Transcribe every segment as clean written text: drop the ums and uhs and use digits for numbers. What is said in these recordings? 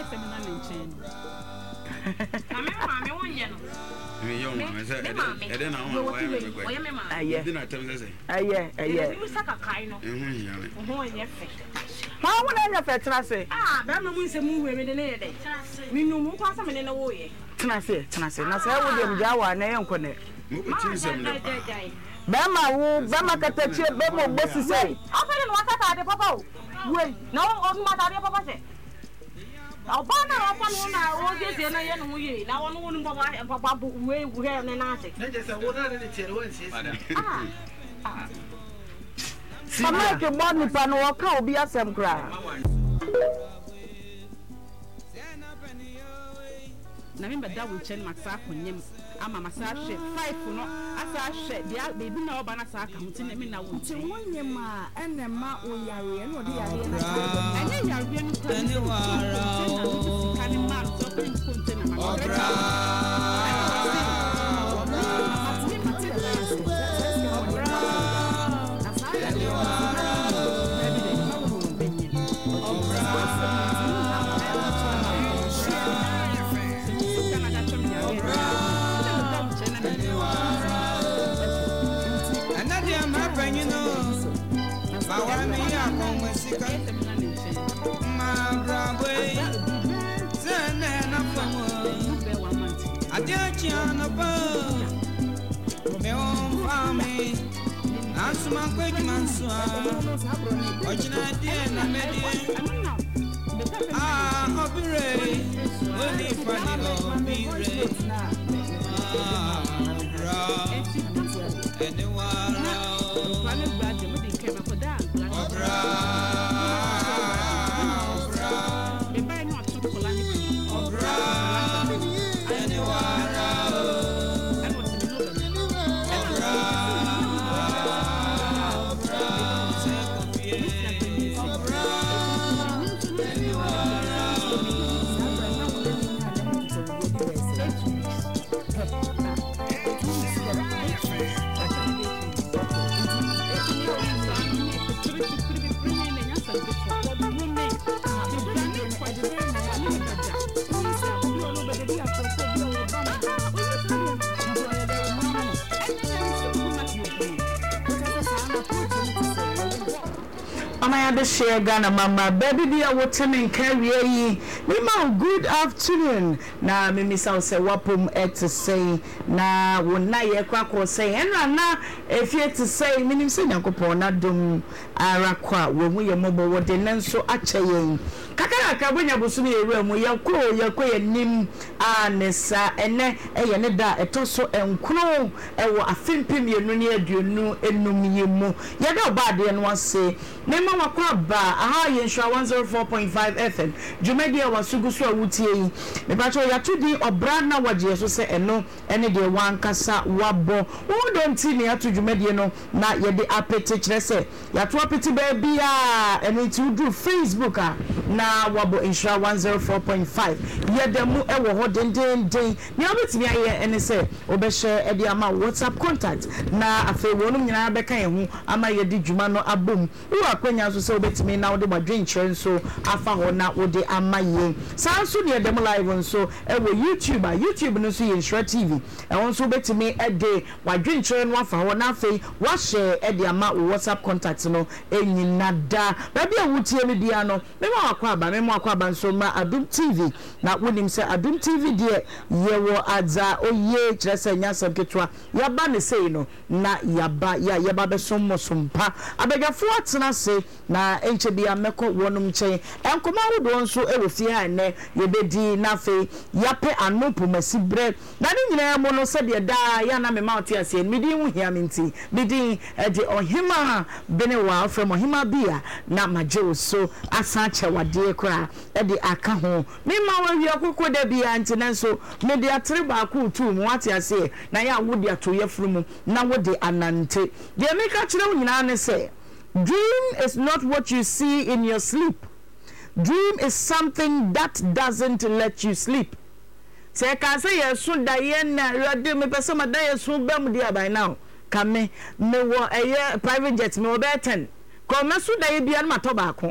seminar in chain. Mamma, one yen. Young man, said, I don't know why how would I have a say? Ah, Bama wins a movie every day. We know more possible in a way. Tenase, and I would have Jawa and I connect. Bama Catachi, Bama, Bessie say. I'll put in what I had a papa. Wait, no, on my papa said. I'll buy one I won't get in a young way. Now, one wouldn't papa way we have an answer. Some like a money pan or cow be a some crowd. Remember that will change my sack on him. I'm a massage 5 for no as I said, the baby no banasa counting him in a wood. One yama and the ma or yari and what the idea. And then you're going to the share Ghana mama baby dear what and carry me good afternoon na me miss out say wapum to say na won na ye kwakwo say and na if you to say minim say yakopon na dum ara kwa wo mu ye mobo wo de nanso ache yen kakara ka bonya busumi ewe mu yakọ nim anesa ene eye ne da etoso enkro ewo afimpim ye no ne aduonu enum ye mu ye da ba de no ase ne ma wakọ ba aha ye nsha 104.5 FM Jumedi wasugusu awutie yi me ba cho ya tudi obra na waje so se eno ene de wankasa wabo wo don ti ne atu Jumedi no na ye de apete kire se ya to apete ba bia ene ti udu Facebook na wabo insha 104.5 ye demu ewo ho den ni obetimi aye ene se obehye e de ama WhatsApp contact na afi wonum nyina beka ye hu ama ye di djuma no abom wo akwanya so se obetimi na wo de badwen chere so afa ho na wo de ama ye sanso ne demu live nso ewo YouTube no so ye Insha TV e won so obetimi e de badwen chere no afa ho na afi wa share e de ama WhatsApp contact no enyina da ba bia wutie me dia no me ma akwa nso ma Adum TV na wonim se Adum TV de yewo adza oye kyerese nyasam ketwa yaba ne sei no na yaba be sompa abegafo atena se na enche bia meko wonum chen enkoma wodo nso ewofie ha ne yebedi na fe yape anopo masibre na ne nyina mo no se de da ya na me mouth ase midi hu hia minti midi de ohima benewa from ohima bia na maje so asa chewade kra e de aka ho me ma wa wi akoko da bia ntina so me de atere ba ku tu mu ate ase na ya wodi ato yefuru na wodi anante de me ka kire wo nyina ne se dream is not what you see in your sleep. Dream is something that doesn't let you sleep. Say can say yesu da ye na rade me pese ma da yesu bam dia by now. Come me wo private jet me wo be 10. Ko me su da ye bia na to ba ko.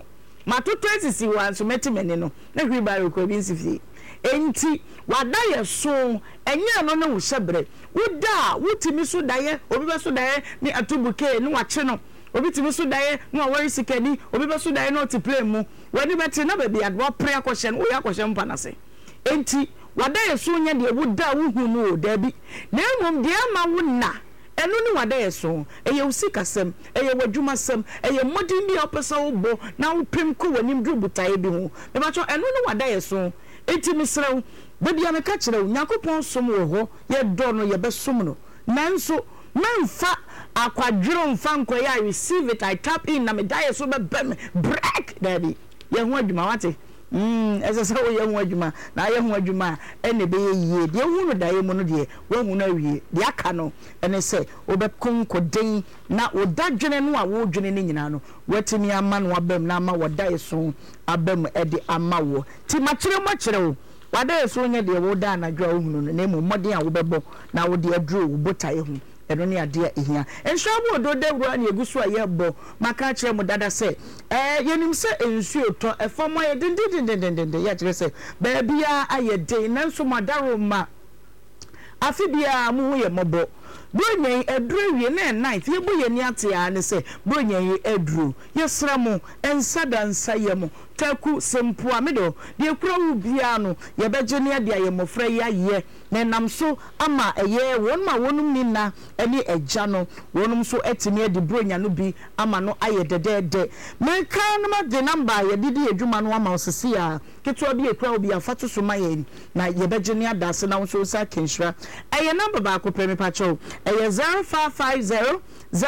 matoto asisi wan so metimene no na hwi ba rekɔ bi nsifie enti wada ye so enye no na wo hyebre woda wotimi so daye obi be so daye ni atubuke ni wache no obi timi so daye no awori sikani obi be so daye no ti play mu wani beti na baby adwo pre akɔhye no ya akɔhye mpa na se enti wada ye so nya de woda wo hu no da bi na emom de ama wo na enu ni wada ye so eye usikasem eye wadwumasem eye modin bi opesa wo bo na wo pem ko wanim drubutaye bi ho me ba cho enu ni wada ye so enti misrew baby ameka kire wo yakopon som wo ho ye do no ye be som no nanso manfa akwadwiro mfa nkoya I receive it I tap in na me die so be break daddy ye ho adwuma wate ese se wo ye ho adwuma na ye ho adwuma ene be ye de hu no daye mu no de wo hu na wie de aka no ene se obekon koden na odadwene no a wo dwene ni nyina no watimi ama no abam na ama wodaye so abam ede ama wo ti makire mo kire wo wadaye so nya de wo da na dwa wo hu no na emu modin a wo bebo na wo de aduro wo botaye hu eno ni ade ehia enhwabu odo dawura na egusu ayebo maka kire mu dada se yenim se ensuo to efomo ye dindindindindinde ya kire se ba bia ayede nanso madaro ma afibia mu ye mobo bronyen edru wie na night ye boye ni ate ya ne se bronyen ye edru ye sramo ensada nsayemo taku sempo amedo de kura wu bia no ye beje ne ade aye mofra ya ye ne nam so ama eye won ma wonum ni na eni eja no wonum so etimi ade bronya no bi ama no aye dedede me kan ma de number ye didi edwuma no ama osisi ya keto bi ekura obi afato so ma ye na ye beje ne adase na so sa kenhira aye number ba ko premi pacho aye 0550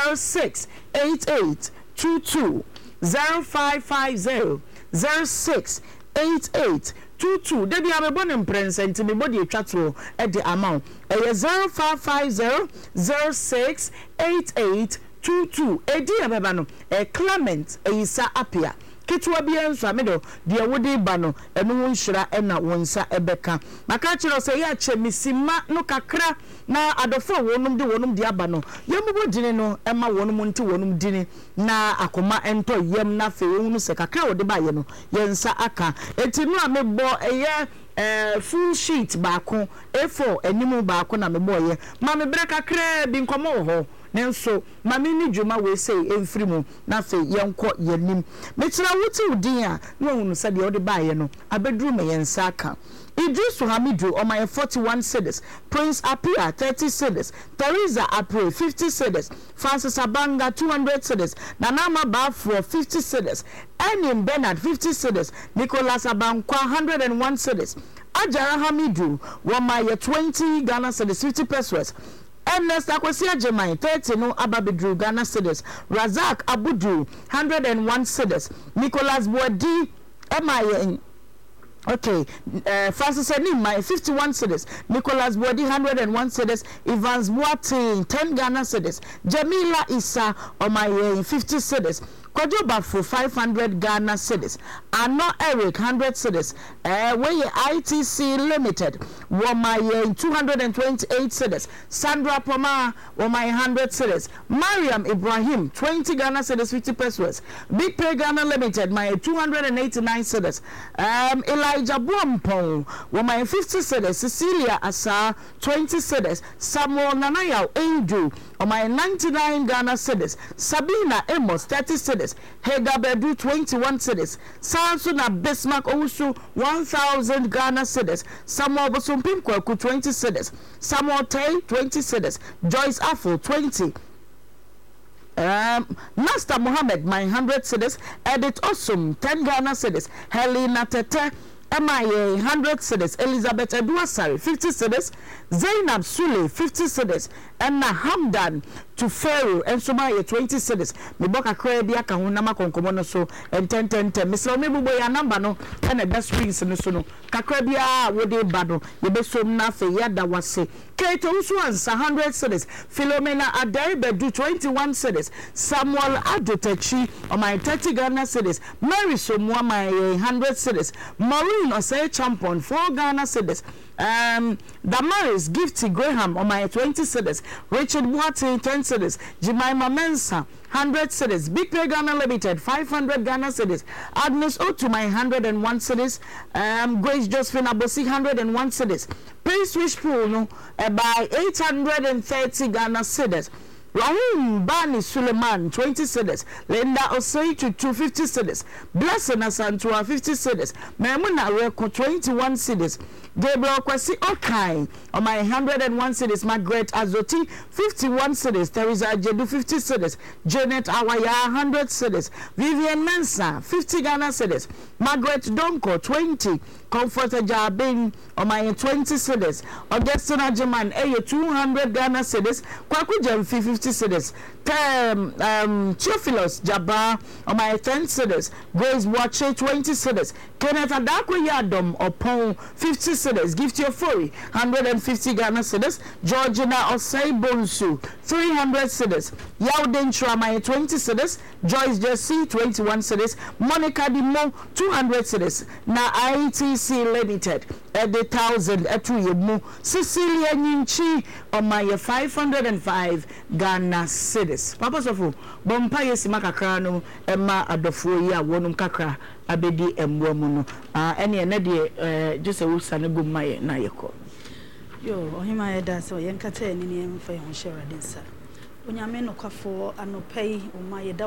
068822 0550 068822 debi amebon imprense me body atwato e de amount e 0550 068822 edi abeba no e Clement Eyisa Apia kitwa bia nso amedo de wodi ba no eno wonhira na wonsa ebeka maka kiro se ya chemisima no kakra na adofo wonum de aba no yemubo dine no ema wonum nti wonum dine na akoma ento yem na fe wonu se kakra wodi ba ye no yensa aka enti no amebo eye full sheet baako A4 animu baako na mebo ye ma me bre kakra bi nkomo ho nenso mami ni djuma we say emfiri mu na fe yenko yenim metira wuti udin a no hunu se de odi baaye no abedru me yensa aka Idris Hamidu on my 41 cedis, Prince Apia 30 cedis, Teresa Apre 50 cedis, Francis Abanga 200 cedis, Nanama Bafro 50 cedis, Enim Bernard 50 cedis, Nicholas Abankwa 101 cedis, Ajara Hamidu on my 20 Ghana cedis 50 pesos. Ernest Akwasia Jemai 30 no Ababidru Ghana cedis, Razak Abudu 101 cedis, Nicholas Boadi MIN. Okay, Francis Enima 51 cedis, Nicholas Bodi 101 cedis, Evans Boateng 10 Ghana cedis, Jamila Issa on my 50 cedis, Kojo Bafo 500 Ghana cedis, Ano Eric 100 cedis, we ITC Limited on my 228 cedis, Sandra Poma on my 100 cedis, Mariam Ibrahim 20 Ghana cedis 50 pesos, Big Pay Ghana Limited my 289 cedis, Elijah Buampong on my 50 cedis, Cecilia Asa 20 cedis, Samuel Nanayao Endu on my 99 Ghana cedis, Sabina Amos 30 cedis, Hega Bedu 21 cedis, Sansuna Bismarck Owusu 1000 Ghana cedis, Samuel Bosumpimko 20 cedis, Samuel Tay 20 cedis, Joyce Afo 20. Master Mohammed my 100 cedis, Edith Osum 10 Ghana cedis, Helena Tete MIA 100 cedis, Elizabeth Eduasari 50 cedis, Zainab Sule 50 cedis, and Hamdan to Pharaoh and Somalia 20 cedis. Me boka kredi aka hunama konkomono so and 10. Mr. Omebu ya number no and the best rings no so no. Kakrebia wode bado yebeso na fe yada wase. Kato Uswans 100 cedis, Philomena Adaibedu 21 cedis, Samuel Adotechi on my 30 Ghana cedis, Mary Somwa my 100 cedis, Maureen Osei Champon 4 Ghana cedis, Damaris Gifty Graham on my 20 cedis. Richard Boateng 10 cedis. Jemima Mensah 100 cedis. Big Play Ghana Limited 500 Ghana cedis. Agnes Otu my 101 cedis. Grace Josephine Abosi 101 cedis. Prince Wishpool no by 830 Ghana cedis. Rahim Bani Suleiman 20 cedis. Linda Osei to 250 cedis. Blessing Asantua 50 cedis. Memuna Reko 21 cedis. Gabriel Kwesi Okai on my 101 cedis. Margaret Azoti 51 cedis. Teresa Jedu 50 cedis. Janet Awaya 100 cedis. Vivian Mensah 50 Ghana cedis. Margaret Donko 20. Comfort Jabin on my 20 cedis. Augustina Jaman 200 Ghana cedis. Kwaku Jem 50 cedis. Theophilus Jabba on my 10 cedis. Grace Watche 20 cedis. Kenneth Adako Yadom upon 50 cedis. Gift your Fury 150 Ghana cedis. Georgina Osei Bonsu 300 cedis. Yauden Trama 20 cedis. Joyce Jesse 21 cedis. Monica Dimo 200 cedis. Na ITC Limited at the 1,000 at Tuyemu. Cecilia Ninchi on my 505 Ghana cedis. Papa Sofu Bompa Yesimaka Krano Emma Adofo ya wonum kakra abedi emwomuno ene ene just a usane gumaye na yeko yo ohima yeda so yenkata eni ne emfa ye honhera densa onyame no kwafo anopai oma yeda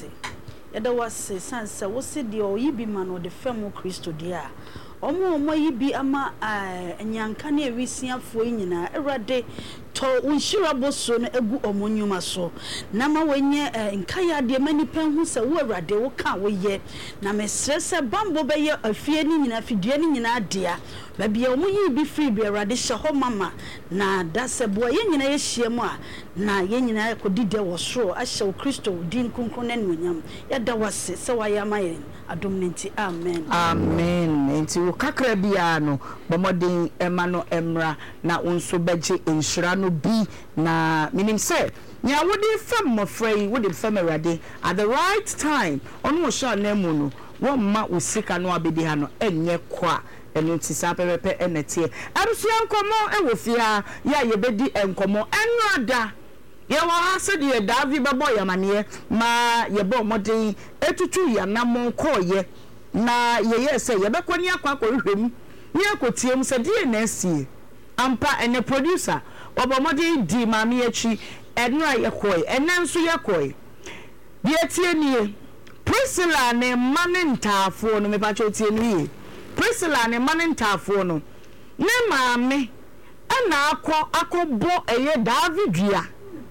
wase sansa wo se de oyibi ma no de fam Kristo dia omo yibi ama enyanka na ewisiafo nyina erade to unshira boso no egu omonyuma so na ma wenye nkaya de manipa hu se wo erade wo ka wo ye na mesrese bambo be ye afie ni nyina fidie ni nyina adea ba bia omonyi bi free bi erade hye ho mama na dasebo ye nyina ye hye mu a na ye nyina yakodide wo soro ahye Kristo din kunkun na nuonyam yada wase se wa ya mayen adom nti amen amen nti wo kakra bia no bomodin emano emra na unso beje enhira no bi na minim se nya wodi fam mofrey wodi fam erade at the right time onu sha na mu no wo ma usika no abedi ha no enye kwa enu ti sa pepepe enetie arusu enkomo ewo fia ya yebedi enkomo enrada ye wa se de David bebo yamane ma ye bo modin etutu ya na mon koye na ye se ye bekọ ni akwa hwem ni akotiem se de na asie ampa ene producer obo modin di mami echi enra ye koye enanso ye koye de tie nie Priscilla ne manentafo no me pa cho tie nie Priscilla ne manentafo no ne maame ana akobo eye David ya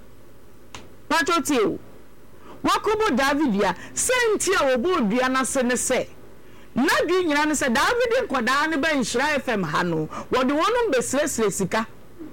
Pachotiu wakobo David ya sentia obo dua na se ne se na dwi nyina ne se David nkoda ne ba nhira FM ha no wode wonu besresre sika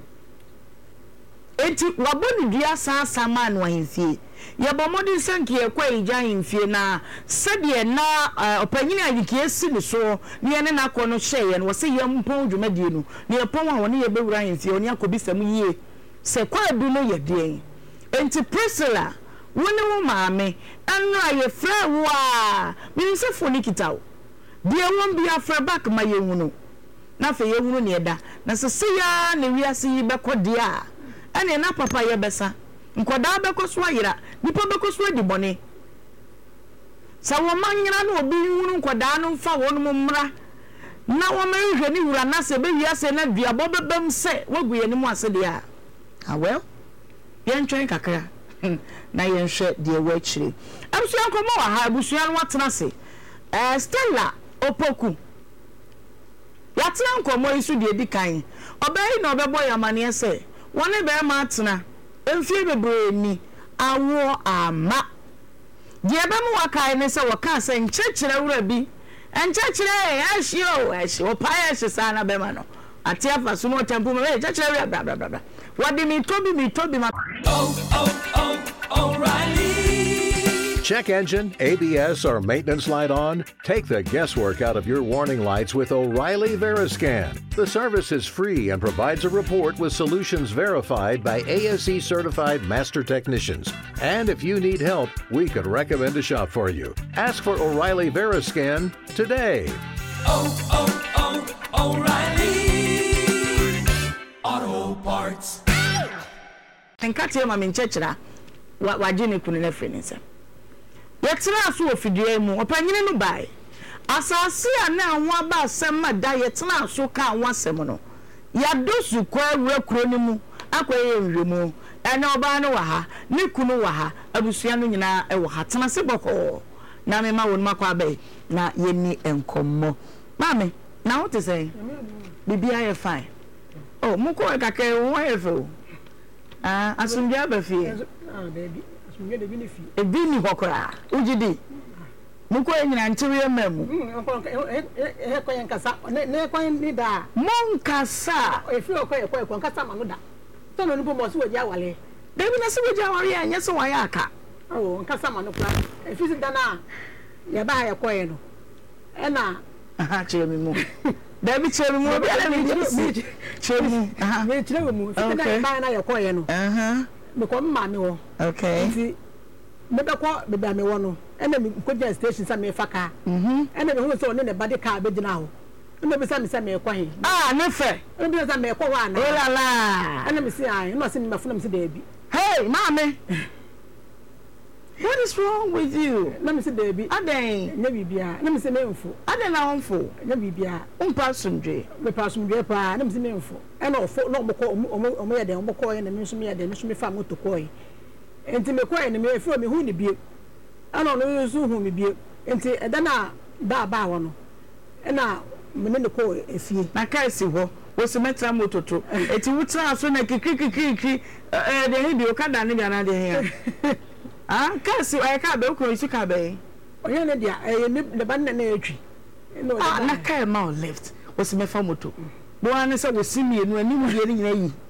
enti waboni dua sa man wa himfie ya bomodi sanki ekwa ija himfie na sede na opanyini adikie si ne so ne ne na kono hye no se yampon dwumadie no ne pon a woni ye bewura himfie oni akobisam yie se kwa du no ye den enti Priscilla woni wo maame anra ye fra wo a mi se foni kitawo de won bia fra back ma ye hunu na fe ye hunu ne da na se ya ne wiase yi bekode a ene na papa ye besa nkoda bekoso ayira nipa bekoso adi bone sa wo manyira na obi hunu nkoda no mfa wonu mmra na wo mahwe ni wura na se be wiase na duabo bebem se wagu ye ni mu ase de a well yentwen kakra na yenhwe de wachire abusuan komo wa ha abusuan watena se Stella Opoku yatena komo isu de dikan obai na obebo yamane se woni be ma atena emfie bebre ni awo ama de be mu wakai ne se waka se nchechire wura bi enchechire ehio opai ehisa na be ma no atia fa sumo tempo me enchechire bla bla bla what do me tobi ma O'Reilly. Check engine, ABS, or maintenance light on? Take the guesswork out of your warning lights with O'Reilly Veriscan. The service is free and provides a report with solutions verified by ASE certified master technicians. And if you need help, we could recommend a shop for you. Ask for O'Reilly Veriscan today. O'Reilly nkate ma me nchechera waje ne kunu na frene nsa yetena so ofidie mu opanyine no bai asase a na anwo aba asem ma da yetena so ka anwo asem no ya dosu kwa wura ni mu akwaye nwemu ene oba no wa ha ne kunu wa ha abusua no nyina e wa ha tena se boko na me ma wonu makwa bai na yeni enkommo mame na what say bibia ye fine oh muko kakere wo ye fe asumdua ba fie baby asumdua de bi ne fie e bi ni hokora ugidi muko nyina ntiwe mamu ko yan kasa ne ko ni da mon kasa e fi ko kasa ma no da so no bo mo so waji awale debi na so waji awale anya so waya aka oh kasa ma no kura e fi da na ya ba ya ko ye no e na aha chemi mu debi chemi mu bi ala ni chemi aha me chire mu fi da ba na ya ko ye no aha me ko ma me wo okay nti me be ko be ba me wo no ena me koja station sa me faka ena me hu so ne ba de ka be gina ho ena be sa me sa me ko he ne fe ena be sa me ko wa na la la ena me si ai no se me funa me se da bi hey mama what is wrong with you na me se da bi aden nya bibia na me se me mfo aden na onfo nya bibia umpa sumdwe me pa sumdwe pa na me se me mfo ena ofo no mo ko omo ye den omo ko ye na me so me ye den so me fa moto ko ye enti me ko ye na me fo me hu ni bi ana no yusu hu me bie enti eda na ba wo no na me ne ko efie na ka si ho wo se metra mototo eti wutra so na kikikikiki de he bi o kada ne bia na de he ka si o ka be ko isu ka be oye ne dia ne ba na etwi no na ka ma o left wo se mefa moto bo ane se wo simi enu ani mu die ne nyina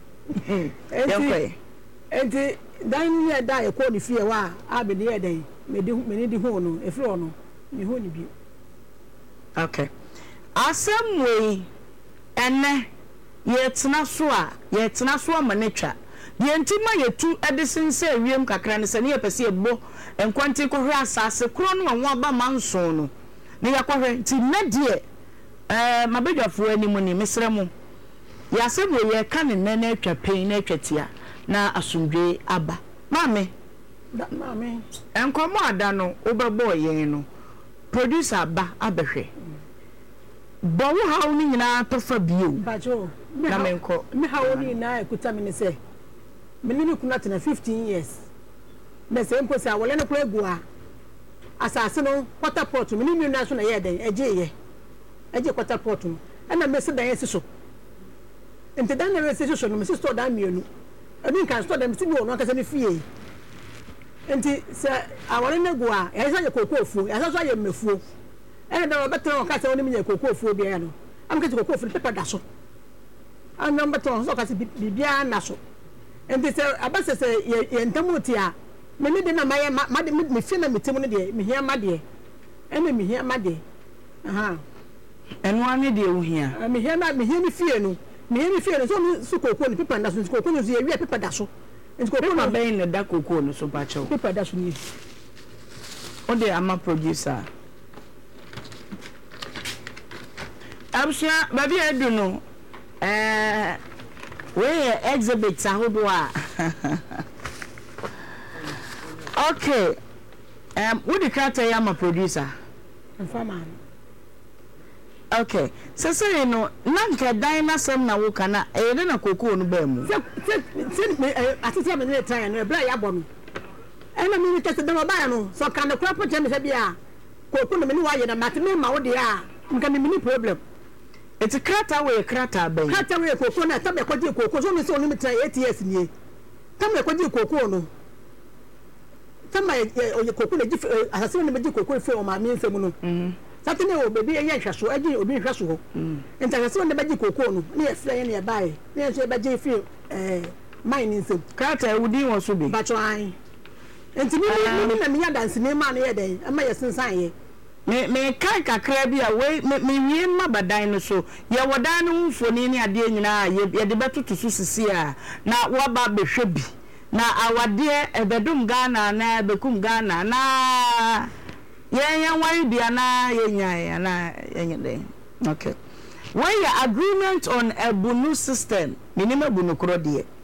yi enti dan ne da e ko ni fie wa abe ne ye dan me di ho no efri ono me ho ni bi okay asemwe ene yetena so amanetwa ye ntima yetu edisense awiem kakra ne se ne yepese ebo enkwanti kohwe asase kro no wanwa ba manso no ne yakwohwe nti na die mabedwafo animu ni mesremu ya asemwe ye ka ne nene atwa pen na atwatia na asumdwe aba mame enkomo ada no obebo yen no producer ba abehwe bo wo hawo ni nyina tofa bio bajo na menko me hawo ni na ekuta me ne se me ni kuna tena 15 years na se mpo se awole ne kura gua asase no quarter pot me ni na so na ye den eje quarter pot no na me se dan ye so ente dan na me se so no me se store dan mienu ebi kan store dem se bi ono akase ne fie enti se awole ne gua ya sa ye kokofu ya sa so ye mefuo ene da better on kase oni me kokofu bia no am kase kokofu paper da so an number ton so kase bibia na so enti se abase se ye ntamuti a me ne de na maye ma de me fi na metimu ne de me hia ma de ene me hia ma de aha eno ane de ohia me hia ni fie no so mi su kokoko ni paper da so kokoko no ye wi paper da so enti kokoko no ben ne da kokoko no so ba chew paper da so ni o de ama producer absha baby edu no we exhibits ahodo a okay we the character ya ma producer informer okay so say no nanka dynasem na wo kana e de na kokoo no ba mu atete me ne try no bra ya bo no ena mi ni tete dem ba no so kan ko po teme se bia kokoo no me ni wa ye na mateme ma wo de a nka me ni problem it's a krata we krata ba krata we kokoo na tabe ko je kokoo so mi so ni mi try 8 years ni tabe ko je kokoo no tama o kokoo na ji asase ni me je kokoo fe o ma mi nsem no satene o bebi ye hwaso agi obi hwaso ho entasase ne baji kokoo no ne ye fira ye ne ye bae ne so baji fi mine nsem krata wudi won so bi bacho an enti mi na mi ya dance ne ma ne ye den ama ye sensan ye me kai kakra bi a we me wie ma badan no so ye wodan no mfoni ne ade nyina ye de betoto so sisi a na wo ba behwe bi na awade ebedum Ghana na bekum Ghana na yen wari bia na yenya na yenye okay when your agreement on a bunu system minimum bunu kro de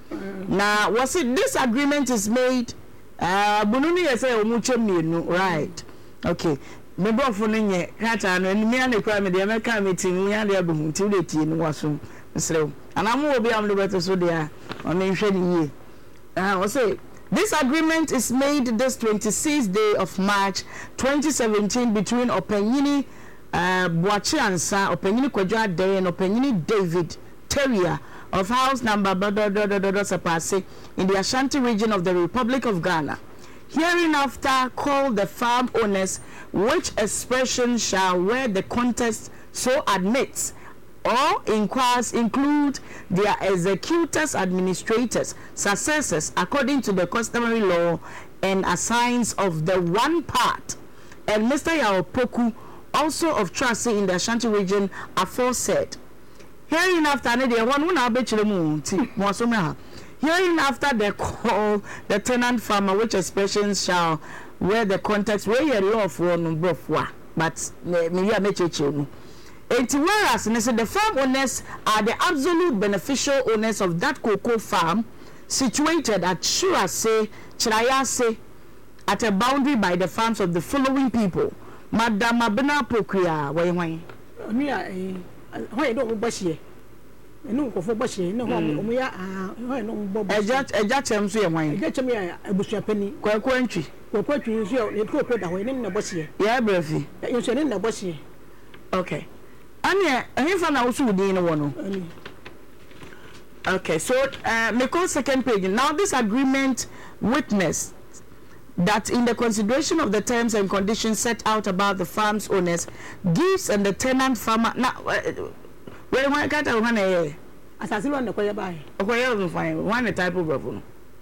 Now, was it this agreement is made? Bununi yes say omuchemienu, right? Okay. Me brofo no nye krata no enimi ane kwa me de me ka meeting we ande abuhu ti de tie no waso msrew anamu obi am do beto so de on nhwe ni ye we say this agreement is made this 26th day of March 2017 between Opanyini Boachi Ansa, Opanyini Kwadwo Ade and Opanyini David Terrier of house number Sapase in the Ashanti region of the Republic of Ghana. Hereinafter call the farm owners which expression shall where the context so admits or inquires include their executors, administrators, successors according to the customary law and assigns of the one part. And Mr. Yaopoku, also of Tracy in the Ashanti region, aforesaid. Hereinafter hereinafter they call the tenant farmer which expressions shall where the context where your law for number but maybe I make it you. Whereas the farm owners are the absolute beneficial owners of that cocoa farm situated at Shurase, Chirayase, at a boundary by the farms of the following people. Madam Abena Pokria, why? Why don't bush no for bush, no, we are no a judge, I'm saying, why? Get me a bush penny, quite country. What you say, you put away in the bush here. Yeah, Breathy. You said in the bush here. Okay. And yeah, I found out who didn't one. Okay, so make on second page. Now, this agreement witnessed that in the consideration of the terms and conditions set out about the farm's owners, gives and the tenant farmer. Now, where I got a one a assassin on the choir by. One type of bravo.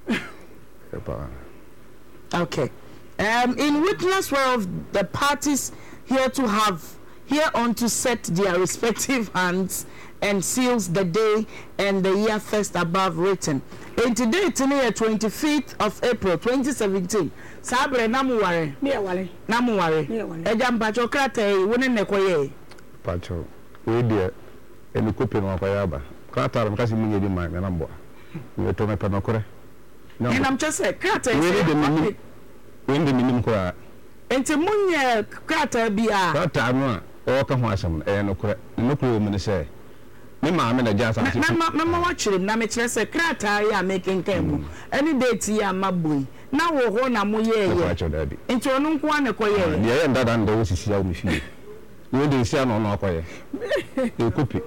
Okay. In witness whereof the parties hereon to set their respective hands and seals the day and the year first above written. And today, today, 25th of April 2017. Sabre namuware. Namuware. Ejam pacho krate wone nekoye. Pacho. We dear. Eni kopi no akwayaba. Krata mkasi munye di mai na mbo. We to me penokore. And I'm just say krata. We ndi minim kwa. Enti munye krata bia. Krata no ka ho asem nokore. Nokore mu ne say. Me ma me na jasa. Mama watching na me kire say krata ya making kemu. Any date ya mabui. Na wo ho na mo ye ye. Enti onu nko anekoye. Ye ndada ndo osisi ya umfie. We dey see no akoye. E copy.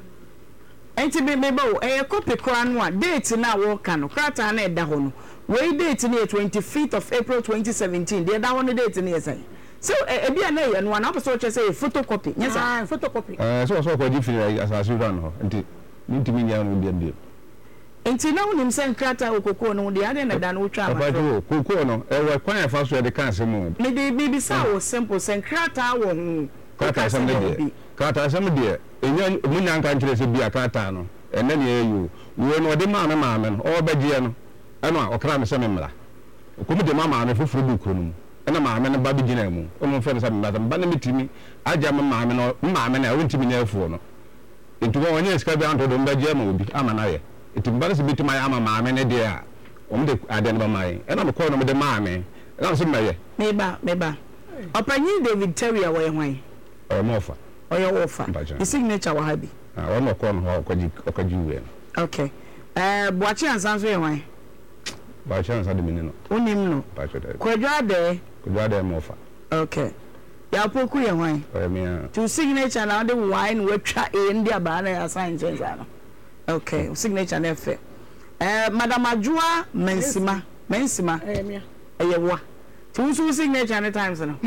Enti me bo e copy kra no a date na wo ka no krata na e da ho no. We date na 25th of April 2017. The da ho no date na say. So e bia na ye no na person che say photocopy. Yes sir, photocopy. So ko ji firi asase ran ho. Enti ntimi nya no bia. Enti na wonim sen krata okoko no de ade na da no twa ma. Papa kokoko no e we kwan afa so de kan asem. Me de bibi sa wo simple sen krata wo hu. Krata asem de. Krata asem de. Enya munya nka nkire se bia krata no. Ene ne yeyu. We no de ma no o bagie no. Eno a okra me se me mra. Okomi de ma no foforo bu kro no. Ena ma me no ba bi gina mu. O mo fe no se me ba na mitimi. Aja ma me no na wontimi na afuo no. Ntu wo onye ska bi anto do mbagie ma obi ama na ye. Iti mbara se bitima ya ama me ne de a. Omde ade no ba mai. Ena me ko no me de ma me. Ena so me ye. Meba. Opanyi David Terrier wa hwan? Mofa. Oyo wofa. The signature wa habi. Wa mo ko no ho okaji we. Okay. Boachi Ansa so ye hwan? Boachi Ansa de menino. Onim no. Kwadwo ade Mofa. Okay. Yaopoku ye hwan? To signature na de wine we twa e ndi aba na assign change ano. Okay, signature na fe. Madam Ajua Mensima. Mia. Eyewa. To signature any times no.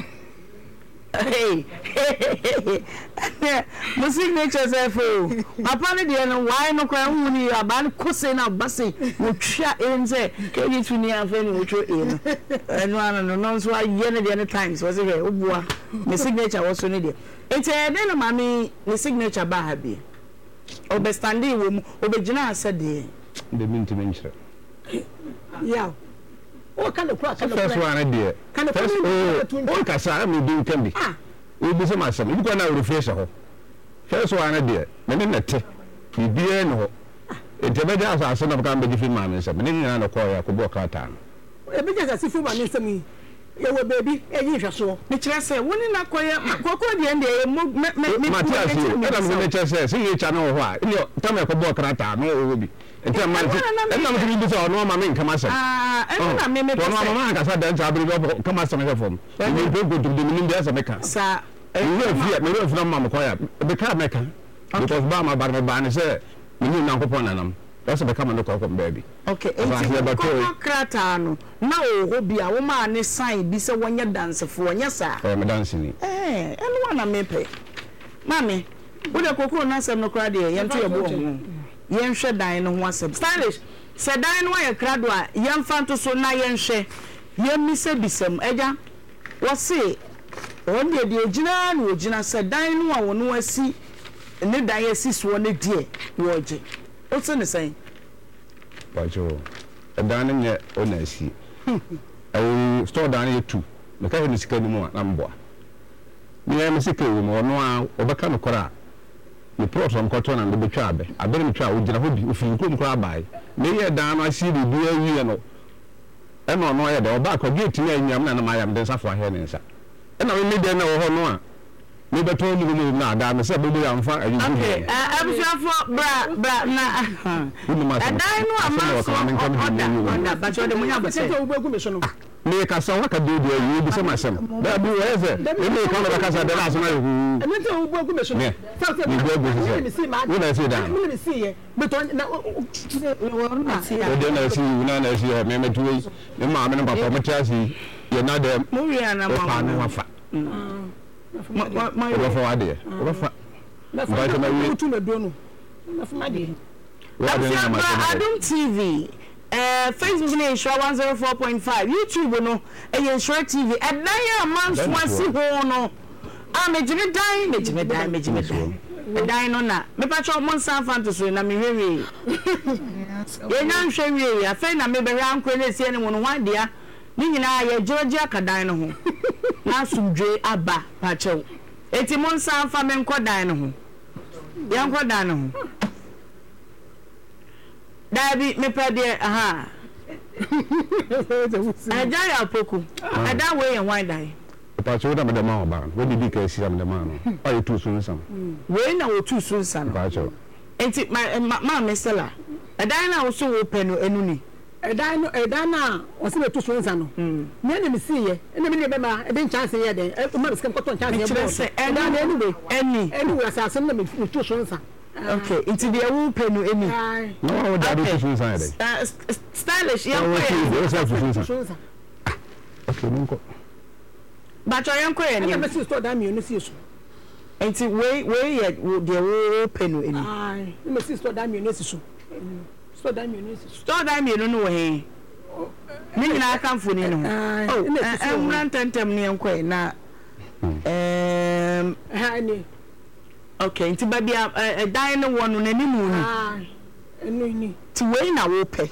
Hey. My signature say for. Papa ne de no why no kwa hu ni aba kose na base. Wo twa e say ke ni tu ni afa ni wo twa e no. Eno no so aye ne de any times was it obua. My signature was so ne de. Ente de no mami ni signature ba ha bi. Obestandi wo mu obegina asade. De minti menchire. Yeah. O kan de kwa first one there. First o kasa me bi kan bi. We be some asem. You go na refresh ho. First one there. Me ne nete. Bibie no ho. Ntebe asase na baka mbeji fi ma me nsem ne nyina na ko ya ko bo krata no ebi je asase fi ma ne nsem yi ewo baby eyi hweso me kire se woni na koye kokko de ende e me Matias era me kire se se ye cha na wo ho a ile tam e ko bo krata no wo bi ente ma ena mo bi so no ma me nkama se ena me to no ma ka sa dan cha bi bo kama se me fom ni be go dum ni ndi asa me ka sa me re fi na ma mo ko ya be ka me ka because ba ma bar me ba ne se me ni na ko pon nanam that's be come no ko baby okay ko krata no na o ho bia wo ma ne sign bi se wonye dance fo wonye sa me dance ni eno wana mepe mami wo de kokoro na sem no kra de ye nto ye bo ho ye nhwe dan no ho asem stylish se dan no ye krado a ye mfa nto so na ye nhwe ye mi se bisem eja wo se on de ogina na ogina se dan no a wo no asi ne dan ye si so ne die wo je what's in the saying? Bajo, a dining yet on a sea. I will store down here too. The kind of skin more number. Me, I'm a sick room or no, overcome a cora. The pros on cotton and the betrabe. I don't try with the if you couldn't cry by. May down I see the dear you know. I'm not no other back or get to me and I am the suffer here. And I will need to know no. Me be told you na da me say be am fa ayi okay abusafo bra na dai no ama but you dey munya be say wo gu me so no me ka so ka do do yi bi say masem da bi we say me ka no ka say da so na hu me say wo gu me so no me go go say wo na say da me see ye me to na wo na see ya wo na see wo na see me tuwe me ma me no papa me tiasi ye na dem mo wi ana ma no fa my for idea Adum TV Facebook na Insure 104.5 YouTube no Insure TV and na man swasi ho no mejime dan dan no na me pa cho mon san fantasy na me hwewe ye nyan hwewe afa na me be ran kro na sie ne mo no wadea ni nyina ye Georgia kadan no ho na sumdwe aba pa chew eti mon san fa me nkodan no ho ye nkodan no ho dabi me pede aha ajaya apoku ada we yen wan dai pa chew da me de ma ba we di ka si am de ma no o ye tu sun sam we na wo tu sun sam pa chew enti ma mesela adan na wo so wo penu enu ni edan na o se betu so nsa no me na me see ye ene me be ma e be chance ye den e ma skem koton chance ye bo edan na enu we asase na me tu so nsa okay into the wo penu eni no da do tu so nsa ye stylish ye ko okay nko ba cho ye ko ye ni me see store da me no see so enti we ye de wo penu eni ai me see store da me no see so store da me no he ni nyina aka mfoni no oh tentem ni enko na ha ni okay nti ba bia dan no wono na ni mu ni enu ni ti we na wo pe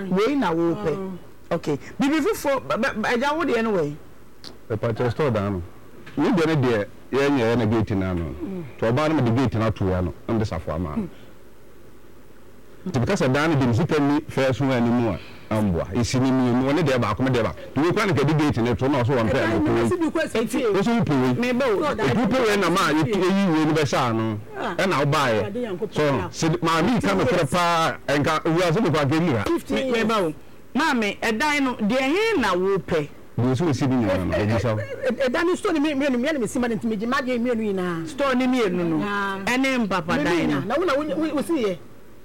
okay bibi fufo aja wo de no we e pa che store da no ni de ne de ye nye na gate na no to ba no de gate na to ya no ande safo ama because dan de msika ni first one ni mu ambwa isini mi no ne de ba ko me de ba to we kwa ne ka de gate ne to na so wan pe no to so pe me ba people na ma yi we ni be sha no e na oba ye so ma mi ka me prepa enka we aso me kwa gemu ha me ba ma me edan no de he na wo pe do so si bi ni no e bisa edan ni store ni me si ma de ntimi ma de me nu na store ni me nu no ene mpapa dan na wo si ye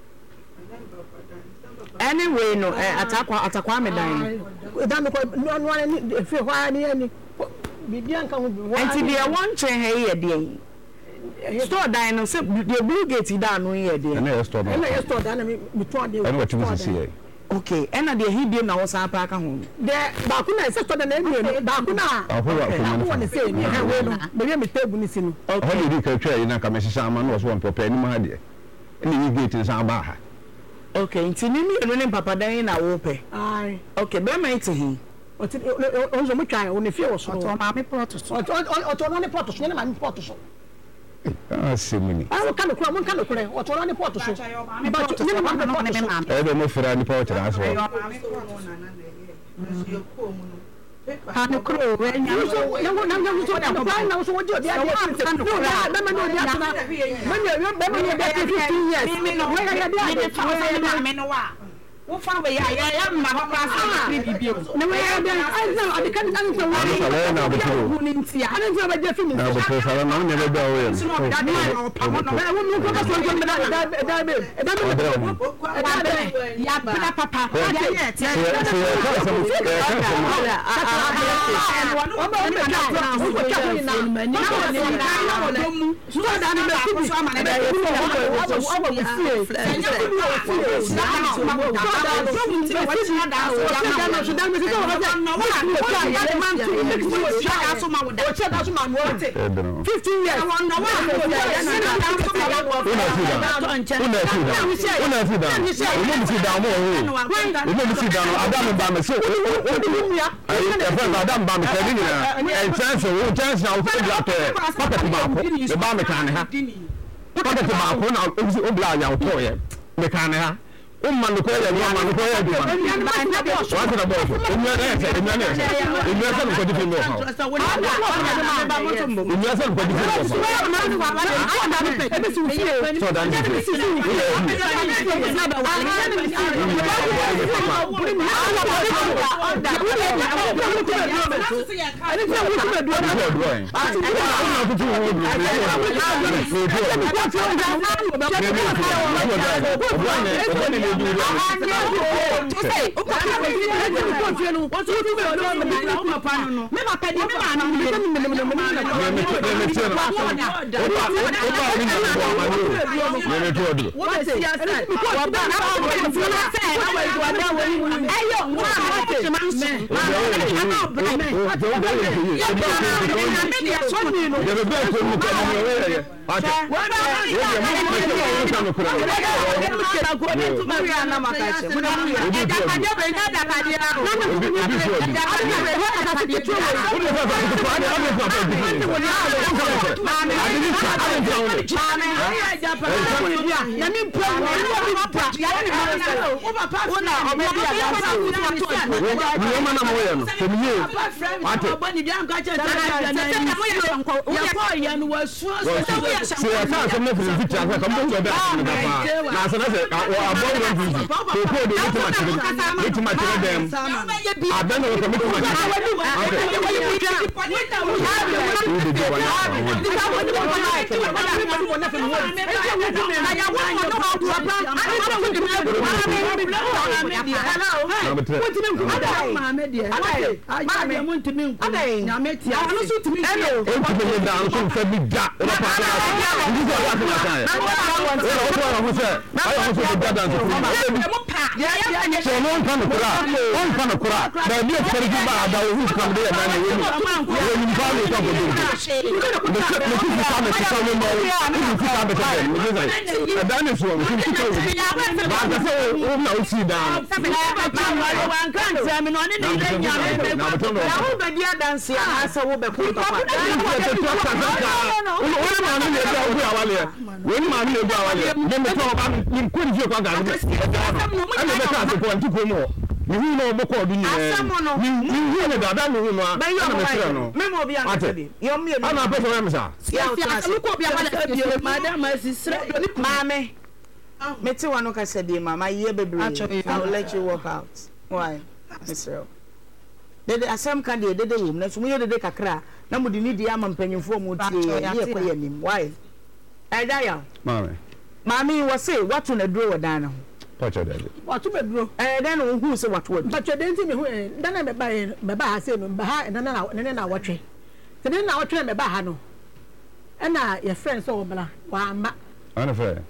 anyway no atakwa me dan ko no ni fe hwa ni bibia nka ho bi enti de won chen he ye de store dan no se de blue gate da no ye de na store da na me to de and what you see here okay ena de he bi na wo sa pa ka ho de ba ku na se store da na enu ba ku na ko na se ni ha we no me table ni si no okay ho di ka twa ina ka me sisa ama no so won papa ni ma de ni gate ni sa ba ha okay nti ni mi ne papa dan na wo pe ai okay be ma iti hin o zo mo twa o ne fie wo so o ma me pot so o no ne pot so ne ma me pot so Simini. I can look on kind of play or to run the port. But I don't know for any port as well. Hano crow when you so you want to the plan now so what you are what far away I am my papa bibi no way I know I can answer one who needs ya I don't know about Jeffy no because I don't never go in so that I won't go Man ko ya ni man ko ya di man wa ta bo so nya na se nya na se nya se ko di fi mo ha nya se ko di fi mo so dan di Mete wano ka said mama ye bebre I will let you walk out. Why? Mr. Dede asam kan de dede wom na so mo ye dede kakra na mo di ni di ama mpanyimfo mo tie ye kwa yanim. Why? Edaya. Mami was say what to na duro wadan ho. Pacho dede. What to bedro? Den who say what would. Pacho den ti me hu dan na me ba ha say no ba ha na watwe. Tene na watwe me ba ha no. E na your friends so bla wa ma. Ana friend.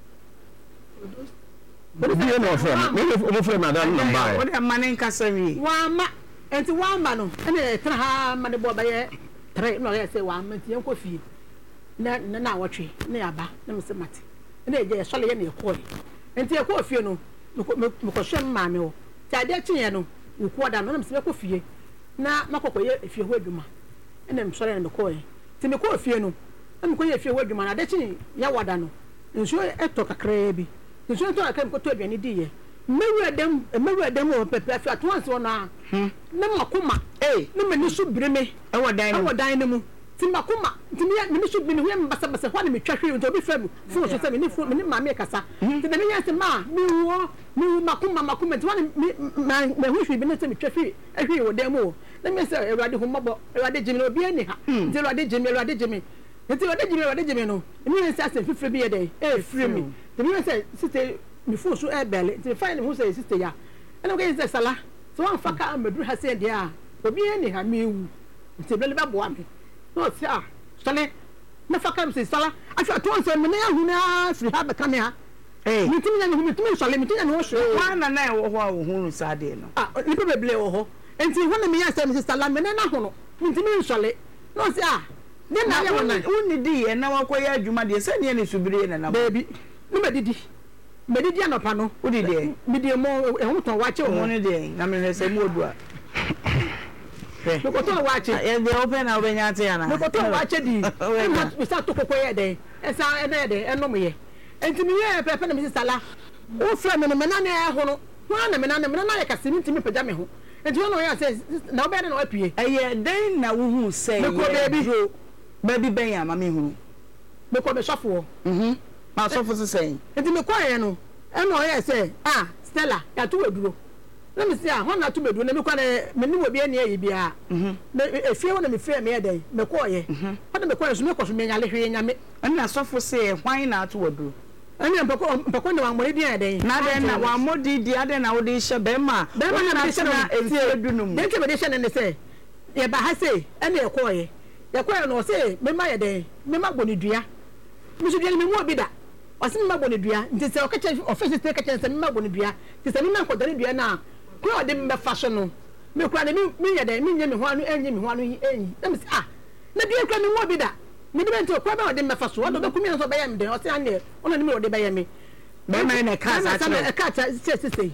But you know from me friend madam no buy. What am man kasari? Wa ma enti wa ma no. E na ha ma de bo ba ye 3 no ye say wa ma ti enko fi. Na watwe na ya ba na me se mate. Na e je so le ye na e ko. Enti e ko fie no me ko hwem ma me o. Ti ade tun no wo ko da no na me se ko fie. Na makoko ye fie ho adwuma. Na me so le na me ko. Ti me ko fie no am ko ye fie wadwuma na de chi ya wada no nso eto kakra bi nso to aka ko to aduane di ye mewu adam o pepe afi ato anse ona na makoma na mani so breme e wadan ne mu ti makoma ti me so bi ne hwe mbasa basa hwa ne metwa hwe nto bi fam fo so se me ni ma me kasa ti na me yanse ma mi makoma ti hwa ne me hwe hwe bi ne se metwa hwe hwe wadan mu na me se Ewurade ho mabo Ewurade jimi no bi ani ha ti Ewurade jimi nti Ewurade jimi no mi yanse ase fifre bi ye dey free me ti me yanse site mi fo so bele ti fine who say sister ya ena go say sala so wan faka amedru ha say dia obi eni ha mewu ti bele be boa me no say sale na faka me say sala afa to say me na hu na free ha be kan ha mi ti nya hu mi ti sale mi ti nya no so wa na na wo ho a wo hu sa de no ni pe beble wo ho enti hu me ya say me sala me na ho no mi ti mi sale no say de na ya wona uni di e na wakoya adwuma de se ne ne subire na na baby no medidi medidi anopa no odi de medidi mo ehun ton wache o ni de na me se mu odua no ko ton wache e de open na obenya ate ya na no ko ton wache di we start to kokoye de esa ene de enom ye enti mi ye pepe na mi sala o fra me no me na na ehun no ho na me na ya kasimi ntimi pagya me ho enti no ya say na obere na opie eye den na wo hu say me ko baby ben ya ma me hu me ko be sofo ma sofo se say enti me ko ye no e no ye say Stella ya to weduro na me say ho na to weduro na me kwa me ni obi ene yi bia na efie wo na me fie me ye den me ko ye ho na me ko ye so me ko so me nyale hwe nyame na sofo say hwan na to weduro ani mpako na wa mori dia den na den na wa modi dia den na wo de hye be ma na be na efie dunum den ke be de hye ne say ye ba ha say ene e ko ye no say me ma ye den me ma gboni dua me so dua me mu obi da o se me ma gboni dua nti se o ka che office te ka che se me ma gboni dua ti se me ma ko dare dua na ko o de me fa so no me kura ne me ye den me nye me ho anu enye me ho anu enyi na me say na dua kura me mu obi da me de bento ko ba o de me fa so o do be kumi so be ye me den o se ane ona ni me o de be ye me be ma na ka sa e ka cha se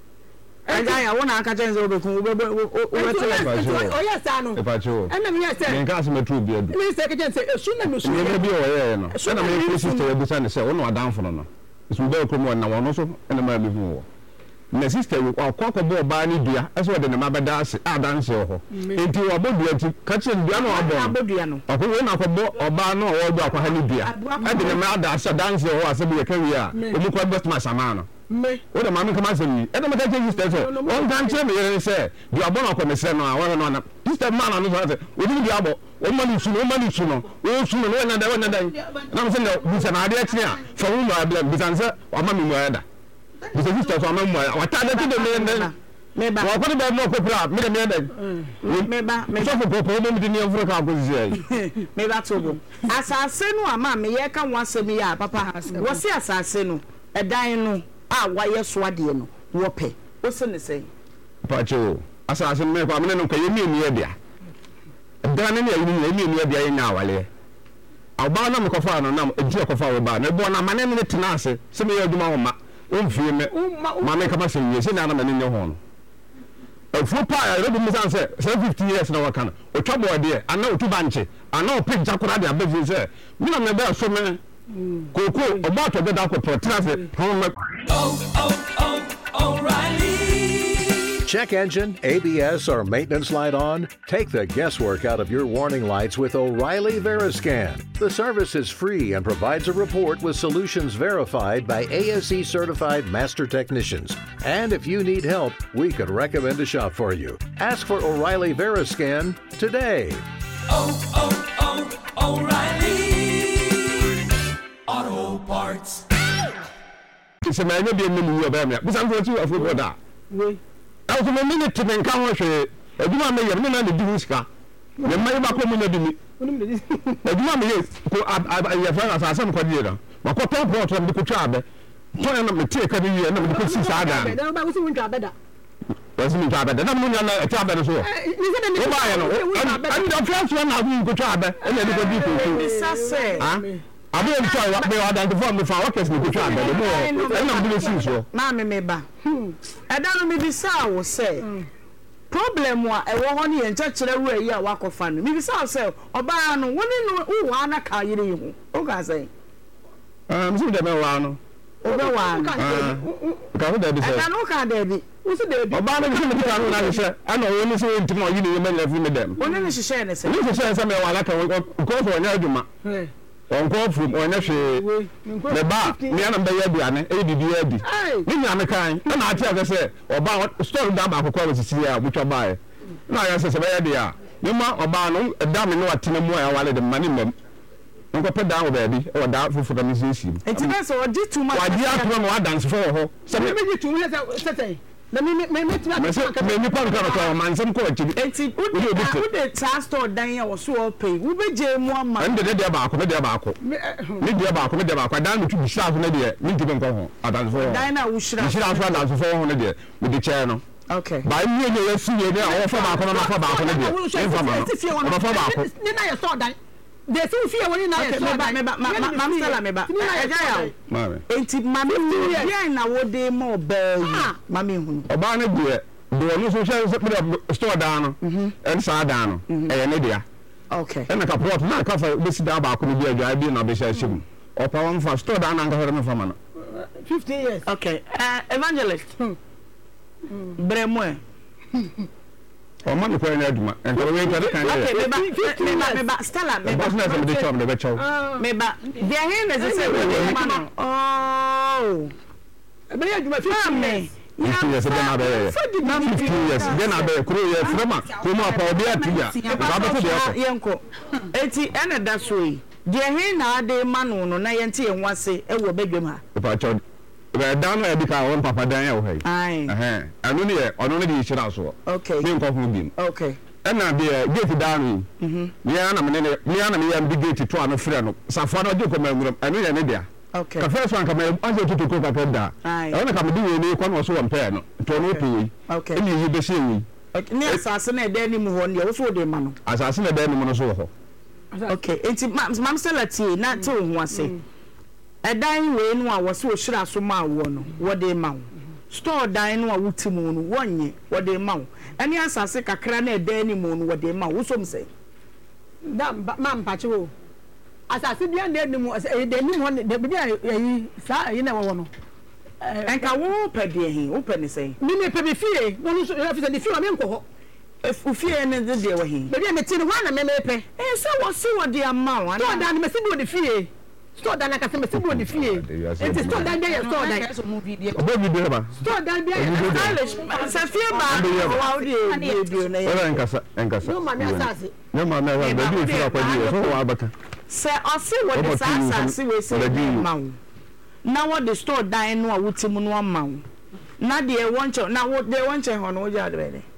anga ya wona aka chen zo be kun o yes anu e pa cho ena me yes me nka so metru bi adu me se ka chen se esu na me su me bi o ye no na me sister bi sa ne se wona adanfo no so be ko mo na wono so ena ma me hu wo na sister wi akwa bo ba ni dua eso de ne ma be da ase adanse ho enti wo bodua ti ka chen dua no abodua no akwa we na akwa oba no wo do akwa ha ni dua e de ne ma da ase danse ho ase bi ye kan wi a o mu kwa best ma sama no me o de ma me kama se ni e de ma ta sister so on kan che me ye se du abo na akwa me se no a wo no na sister man no so ase o di abo o ma ni su no o su no na da na me se no bi se na ade achi a fa wo ma bla bi san se o ma mi mo ya da bi se sister so ma mo ya wa ta da ti de me ba wa ko de no ko pra me de me da me so for popo mo di ni afro ka ko zi me ba to bo asase no ama me ye ka wo asem ya papa wo se asase no edan no a wa ye so ade no wo pe wo se ne sei pa cho asase me ko amene no ka ye mi e dia dan ne ye mi e dia ye na wale aba na me ko fa no na eji ko fa wo ba na bo na mane me tena ase se me ye aduma wo ma o mfie me ma me kama se ye se na na me nye ho no afu pa ya redu mi san se 50 years na waka na o twabo de ana o tu banche ana o pin jakura de abazi se mi na me ba so me koko o ba to de da ko tena se O'Reilly. Check engine, ABS, or maintenance light on? Take the guesswork out of your warning lights with O'Reilly Veriscan. The service is free and provides a report with solutions verified by ASE certified master technicians. And if you need help, we could recommend a shop for you. Ask for O'Reilly Veriscan today. O'Reilly Auto Parts. Se ma nya bi nemu yo ba me bi san fo afo da we aso me minute me nka ho hwe aduma me yem na di musika me mai ba ko mu na bi mi aduma me yes ko ya fa asase me ko di da ma ko to port me ko twa abe to na me tie ka bi ye na me ko si sa da da ba wo si won twa abe da wo si won twa abe da na me nya twa abe so ni se o ba ye no and the friends one na ko twa abe e na di ko di ko bisa se abo en twa wa be wa dan to form me fa workers ni ko twa abe mo na bi le si so ma me ba edan mi bisa wo se problem wa e wo ho ne ye nchekere ru yi a wakofa no mi bi say oba no woni no wo wa na ka yire yi ho o ga say so de me wa no o be wa no ka ho de bi say ka no ka de bi wo se de bi oba no bi se me ka no na hye ana wo ni so ntimo yi ni me na fi me dem woni ni hye ne say ni hye me wa la ka ko so nya aduma on ko fu on na hwe me ba me ana be ya duane e bibi ya di ni nya me kan na ati aka say oba store da ba akokwa sisi ya butwa bae na ya se be ya di ya ni ma oba no da me no atena mu ya wale de mani mem nko pe da wo ba bi e da fufu da me sisi enti be so di too much wa di atuma mo dance for ho se me di too much say na me tuna me ni pan kan ko man sem ko chi enti wo de transport dan ya wo so o pay wo be je mu ama ende de ba ko me de ba ko ni de ba ko me de ba ko dan me tu bi sha so na de ni ti ben ko ho adan for dan na wo shira so adan for ho ne de me de che no okay ba yi ne ya su ye ne a wo fa ba ko na fa ba ko ne de en fa ma no fa ba ko ni na ya so dan de si fie woni na ya so dan ma stella me ba eja ya mame enti mame ya na wo de mo ba yi mame hu oba ne de do no so share store dan no en sa dan no e ne dia okay en ka plot na ka fa be si da ba ko ne dia dwa bi na be share shim o pa won fa store dan na ka fa na fa ma no 15 years okay evangelist bremo o ma ni ko ene aduma en ko we ka de kan okay me ba stella me ba business me de chom de be chow me ba dia he ne se we ma no oh be ya aduma 15 years yes de na be 15 years de na be kuro ye frema ko mo pa obi atuya ba ba to de ko yenko eti ene da so yi dia he na ade ma no no na yente ye nwase e wo bedwem ha pa chow be dan e bi ka won papa dan ya wo hai anu ne ye onu ne di hira so okay me nko hu bi okay ena be gate dan ni ana me ne ni ana me ya bi gate to anu frɛ no safo na de ko manguram anu ye ne dia okay ka first one ka me anje to ko ka peda e wona ka me di we ni ko no so won pe no to no pe wi okay eni yi be se wi ni asase na de ni mu ho ne wo so de ma no asase na de ni mu no so ho okay enti mam selati na te ho ase edan we no a wo so hira so ma wo no wo de ma wo store dan no a wuti mu no wonye wo de ma wo eni asase kakra na edan ni mu no wo de ma wo so mse da mam pache wo asase bia na eni mu de ni mu de bia yi sa yi na wo no enka wo pe de hin wo pe ni sei mi pe be fie wo no so fi se de fie ma nko ho ufie ne de wo hin be bia me ti no wa na me pe se wo si wo de ama wo store dan me si do de fie store dan ka se me si do de fie enti store dan bia store dan obo bi de ba store dan bia se fie ba wa wo de na ye enkasa no ma me asase no ma me wa be bi fira kwa di so wa abaka se osi wo de asase we se ma wo na wo de store dan no a wuti mu no ma wo na de wonche na wo de wonche ho no wo ja de be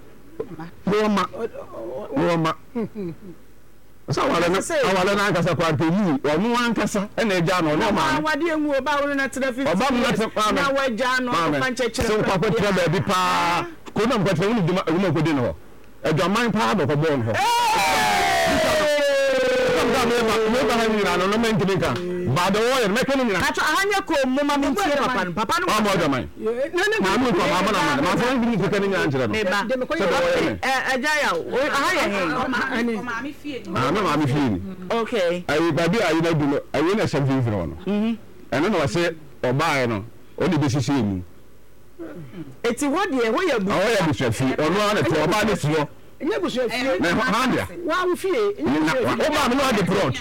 Roma. So wala na ankasa kwa peli o mu ankasa na eja no no ma wade enwu oba wo na tira 50 na waja no fanche kire so kwa kwetira ba bi pa ko na kwetira woni duma ewuma ko di no ho edwaman pa ba ko bon ho me ba ha ni na no men kinika ba do wo me kenu ni na acho ahanya ko mo ma min tie papa no ma mo edwaman na mu ko ma na ma fo ngi ko kenu ni anjira no me ba eja ya ahaya he ma mi fie ni ma mi fie ni okay ayi ba bi ayi na du no ayi na sham fie no eno no wase oba no oni be sisi emu eti wo de ho ya bu ho ya bu shafi ono na to oba ne siro nye bu shafi na handia wa wo fie oba me no de prot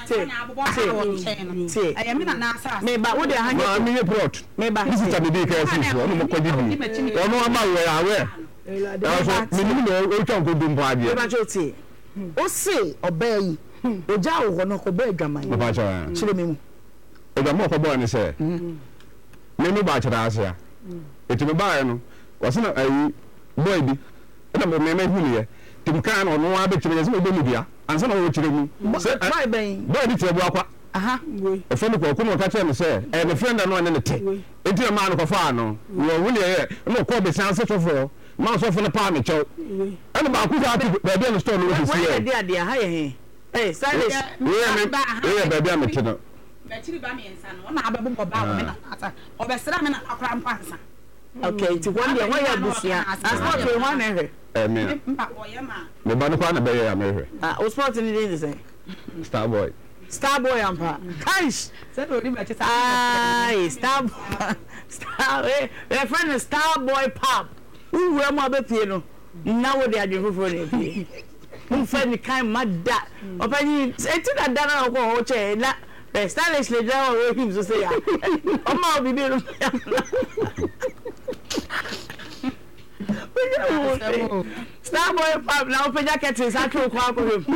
ayi mi na asa me ba wo de hanya ma mi prot me ba this is a big case ono mo ko di bi ono ama we awe so mi no o twa ko dum pa ade me ba joti o se oba yi o ja wo no ko ba adwaman me ba cha chire me mu o da mo ko bo ni se me mi ba cha ase ya eti me ba no wasina ayi boy bi na me huniye tim kan no wa be chire se me be bia ansa na wo chire mu se boy ben boy bi tie bu akwa aha o fe ko ko no ka che me se e me friend no ne te eti na ma no ko fa no wo huniye no ko be san se chofo ma so fo na pa me chew ana ba ku za ba be no store no fi se e dia dia ha ye he stylish we ba be am te no ba chiri ba me ensa no na ababu ba wo me na ata obesra me na akra mpansa Okay, to one day why you busia. As not to one ehwe. Me. Me ba no kwa na be ya me ehwe. O sport ni dey say. Starboy ampa. Kaish. Said odi ba chesa. Ai, Star. My friend is Starboy Pop. Who we am abepie no. Na wo dey adwefofo na ebie. Mfa ni kan madda. Opani eti da dana ko ho che na the stylish lady wa him so say ya. Oma obibi no. Starboy Pop na open jacket is atro kwa ko him.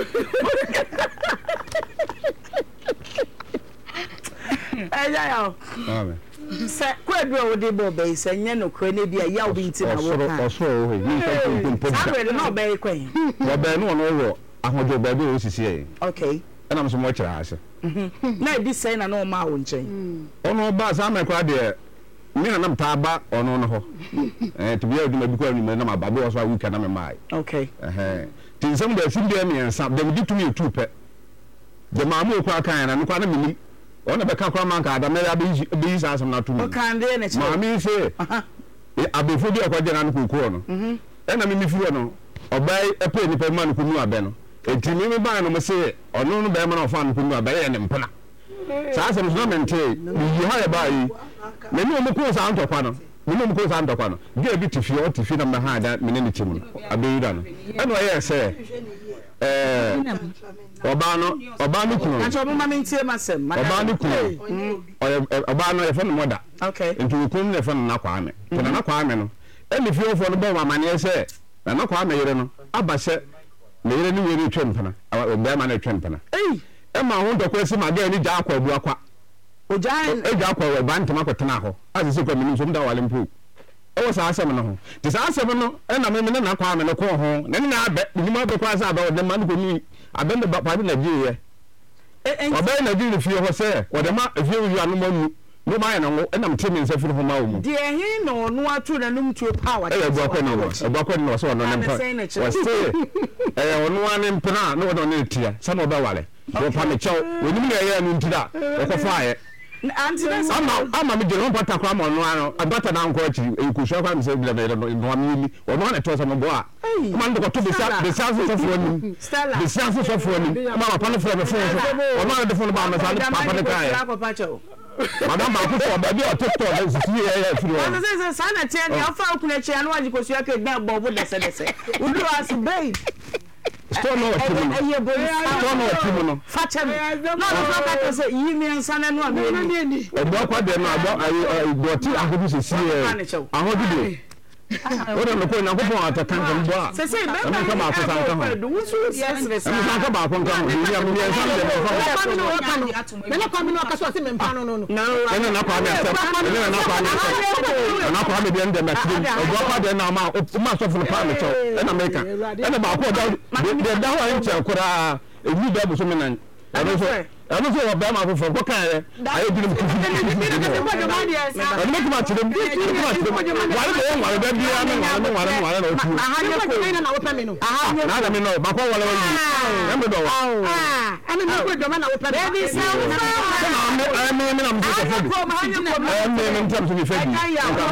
Eya amen. Say kwedu o de bo be say nye no kwe na bia ya obi nti na wo ka. Osoro o he ni ka pom. Sabe no be kwen. Wo be no wo ahojo be be o sisi e. Okay. Na mo so mo kira ase. Na di say na no ma wo nchen. Ono ba sa me kwa de me na nam ta ba ono no ho. To be adu ma bi kwa ni me na ma ba be so a week na me mai. Okay. Tin sam da sim de me ensa dem di tumi etu pe. De ma mo kwa kan na no kwa na me ona be ka kwa man ka da me ya be yi sa sam na tumi. O kan de na che. Ma mi se. Abefo bi akwa de na no kokoro no. E na me firo no. Obai epe ni pe man ko nu abe no. Enti mi ba no me se ono no be ma na ofa no ko nu abe ye ne mpena. Sa asem so mente yi ha ye ba yi. Me ni o mo ko sa antokwa no. Me ni mo ko sa antokwa no. Ge bi tifi o tifi na me ha da me ni timu. Abe yi da no. E no ye se oba no kuno. Acho mo ma mentie masem. Oba no kuno. Oba no ye fa no moda. Okay. Enti kun ne fa na kwa ame. Kuna na kwa ame no. E mi fi ofo no bo ma mane se. Na kwa ame yire no. Aba se me yire ni we ni twempana. Oba ma na twempana. E ma ho ndokwa si ma ga ni ja akwa bu akwa. Ojan e ja akwa we ban tema kwetena ho. Ase se kwa mini so mda wale mpo. E wo sa asem no ho. Ti sa asem no e na me na kwa ame no ko ho. Na ni na abe ni ma be kwa sa abe o de ma ni ko ni abe ne ba pa ni Nigeria. Oba Nigeria fi ho se wo de ma fi wi anu ma nu. No ma na wo e na mtemi nsa fi ho ma wo mu. De hin no no atu na num tuo power. E bu akwa ni wo. E bu akwa ni wo so no ne mpa. Wo se ono ane mpena no wo ne tia. Sa no ba wale. Wo pa me chew. Wo ni me ye anu ntida. Wo ko fa ye. Ama me jelo pata kwa mo no ano abata na nko achi ekushwa kwa mse bila bele no amini ono na tosa mo boa ma ndo ko to besa so fo ni Stella besa so fo ni ma pa no fo me fo ono na de fo no ba ma sa papa ne kai madam ba ku fo ba bi o TikTok da si ye firi o se sana tie ni afa ku na chia no aji ko su ake gba bobo dese udu as babe Stone no timu. Stone no timu no. Fache me. No ka say yi mi ansa na no abi. Obo kwa de no abo doti ahodu se sie. Ahodu de. Ora no ko na ko pon atakan kan bo a. Se be ka ba ko san kan. Yes. Ka ba ko kan. Ni am ni ansa de ko. Me no ko mi no ka so se me mpa no. No. Na kwa me asem. Na kwa me asem. Na kwa me de ndem atrim. Obo kwa de na ma so fun pa me chew. Na me ka. Na ba ko da da ho nche kura ewu da bu so me nan. Ano so wa ba ma fofo ko kan ye ayo bi mu kufu ano me kuma chire wale da bi ame wale na otu ahanye ko na wo pa me no ahanye na da me no ba ko wale wani na me do ami me ko do ma na wo pa me baby say wo fa me na me so fo me ntam so mi fa bi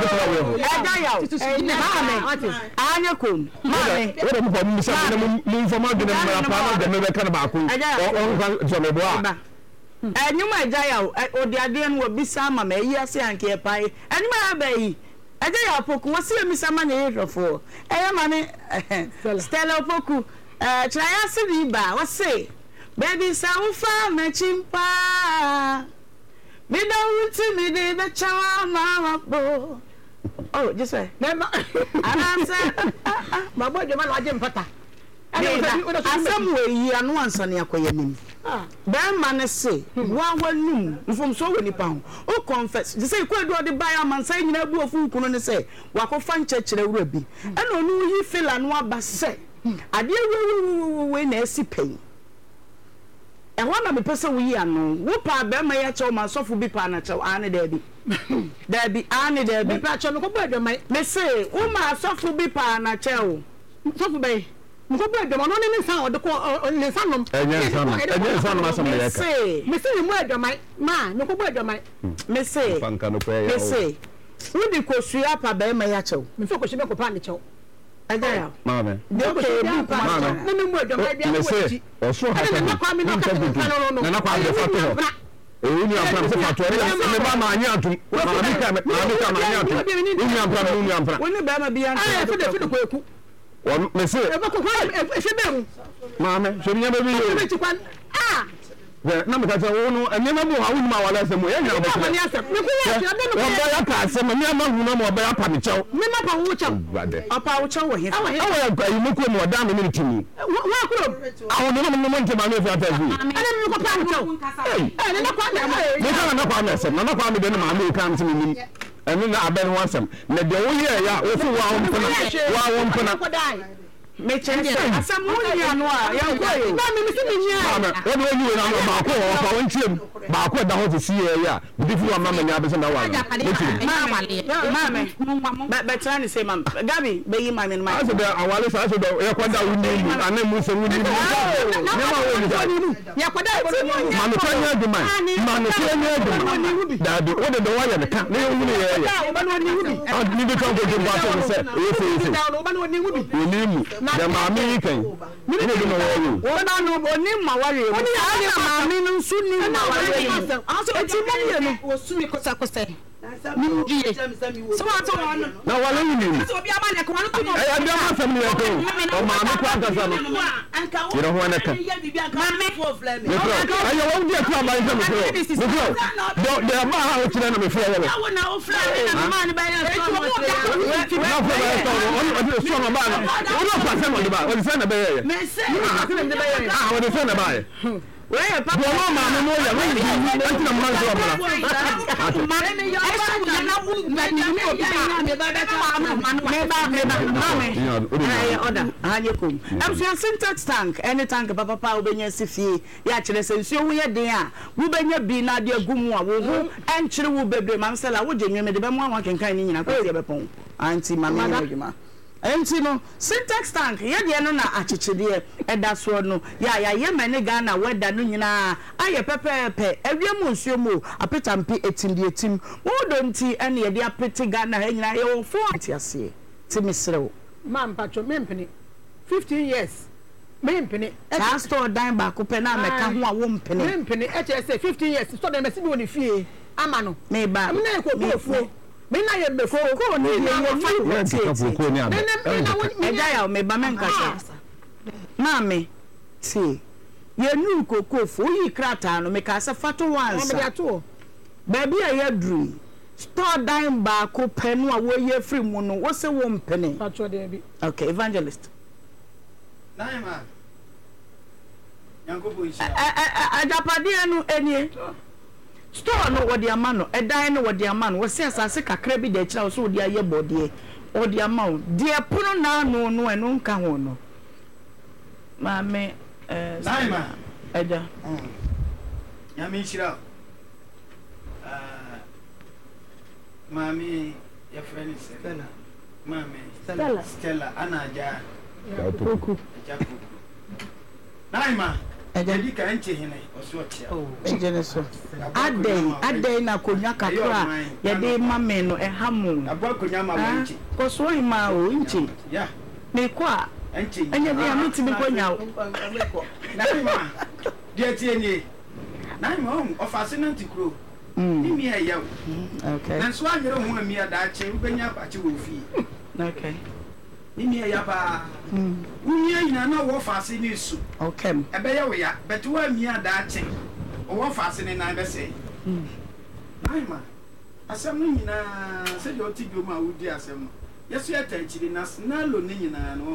ahanye ko mame wo da mu ko mu sa mu informa de na pa na de me be kan ba ko on kan so me bo a enyuma ejaya odi ade no bisa ma ma yi ase anke pai enyuma abai ejaya opoku wasi emisa ma na yefo ma ne Stella opoku traya siri ba wasi baby sa ufa me chimpa me don't want me de the chawa mama bo oh just say never anasa ma bo de ma na aje mpata asam we yi anu ansa ne akoyanim ben man say wa wanum mfom so we nipa ho o confess they say kwadu de buy amansa nyina bu ofu kunu ne say wakofa nchechire wura bi e no nu yi fela no aba say ade we na asipen e ho na me pese we yi anu wo pa be ma ya chew ma sofo bi pa na chew ane da bi da bi ane da bi pa chew no ko ba mai me say wo ma sofo bi pa na chew sofo be ko ba de mo no ne san o de ko ne san nom enye san ma sam ya ka me se mu adwamai ma no ko ba adwamai me se fanka no ko ya me se wudi ko suya pa ba ma ya chew me fe ko shebe ko pa ne chew aja ya mama de ko bu ko mama ne me mu adwa bia ko chi oso ha na kwa mi no ka na kwa de fato ni ampra se fato me ba ma anya atum ma mi ka ma anya atum ni ampra woni ba ma bia ah fe de ko eku won me se e ba ko kwa shebe mu mama so nya ba bi yo ah na me ka se wono enema bu ha woni ma wala se mo ye nya ba se me ko ya ti ade no ba ya ka se me ma hu na mo ba ya pa me chew me ma pa wo chew apa wo chew wo he awo ya gba yi mo ko mo da me ni timi wa ko awon no mo nte ma me fi ata fi ade me ko pa wo chew eh na kwa me ka na kwa me se na kwa me de ma me ka ntimi ni enu na aben wasem na de wo ye ya wo fu wa wo mpona me chense asam woni anu a ya ko yo ba me se me nya mama wo do ni na ba ko wo fa won chiem ba ko da ho ti si ye ya bi fu wa mama nya be se na wa mama be try ni say mama gabi be yi mama ni aso da awale sa aso da ya ko da wuni ni anan mu se wuni ni ne ma wo ni ya ko da mama ko nya du man mama ko nya du da bi wo de wa ya ne ka ne wuni ye ya ba no ni wubi ni bi to go go ba to se ye ba no ni wubi ni mu da mami kan ni de no wo wona no oni ma ware oni ya mami no nsu ni ma ware aso eti mo ye no wo su mi kosa kosa ni mu die so wa to no na wale ni so bi amane ko no to ya bi ma fam ni ko o mami ko aka sa no you know what ka mami ayo wo die ko ba nta me ko de ma ha o tire na me fo wo na o fly na ma ni ba ya so mo na fo ba so so ma ba o no pa se mo de ba o se na be ye me se o de se na ba ye we pa bo no ma mo ya we ni anti na ma so bra ma me yo ba na wu na ni mi obi na me ba be ka me order anye kom am so syntax tank any tank papa pa obenya sifie ya kire se nsuo wo ye den a wo benya bi na de agumu a wo ho enkyere wo bebre mam sela wo jenwe me de be mo anwa kenkan ni nyina ko tie be pon anti mama na adwuma enti no syntax tank ye de no na achichide eda so no ya ye mane Ghana weda no nyina aye pepepe ewiem nsuo mu apetampe etimdi etim wo do nti ene ye de apete Ghana ha nyina ye wo fo atiase ti misrew man pacho mempene 15 years mempene ka store dan ba ko pe na meka ho a wo mpene mempene eche say 15 years store dem mesi bi woni fie ama no me ba am na ko fuo me na ye be ko ni ye fa ko ni am eja ya me ba men kasa mame ti ye nu kokofo yi krata no me ka se fato once baby a ye dru store dan ba ko penu a wo ye free mu no wo se wo mpene fato de bi okay evangelist naima yanko bo isha ajapade enu enie store no wodi ama no edan no wodi ama no wo se asase kakra bi de kira wo so wodi aye bode wodi ama wo de pono na no no enu nka ho no mame naima eja yami shira mami ya friend Stella mami Stella anaja kuku naima edi ka enche hene oso tia ejene so adai na konya kakra ya de mame no ehamu abwa konya ma wanchi ko so ima o nchi ya me kwa enche enye de amiti mi konya naima dia tie ni naima ofase na ntikro mi ya yawo okay na so anyere ho ami adache ubenya abache wo fi okay ni ya ba unye ina na wo fase ni su okay ebe ya wo ya betu wa mi adache wo fase ni na be se naima asem no nyina se de oti bi ma wudi asem yesu ya tanchiri na snalo ni nyina no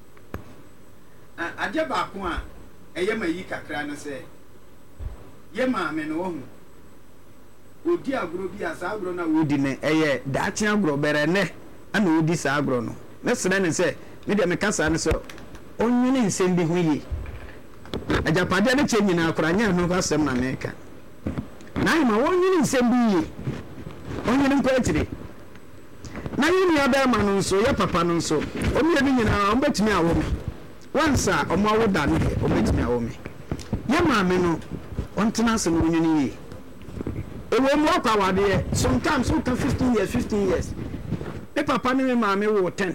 aje ba ko a eye ma yi kakra no se ye ma me no wo odi agro bi asa agro na wodi ne eye daache agro bere ne ana wodi sa agro no ne sene ne se me de me kasa ne so onwene nsem bi ho yi ajapade ne che nyina akora nya no asem na meka na ima onwene nsem bi yi onwene nko atire na yini aba ma no so ye papa no so omi ne nyina ombetimi awo me wansa omo awo da ne ombetimi awo me ye ma me no ontena se no onwene yi ewo mu akwa wade sometimes so can 15 years me papa ne me maame wo 10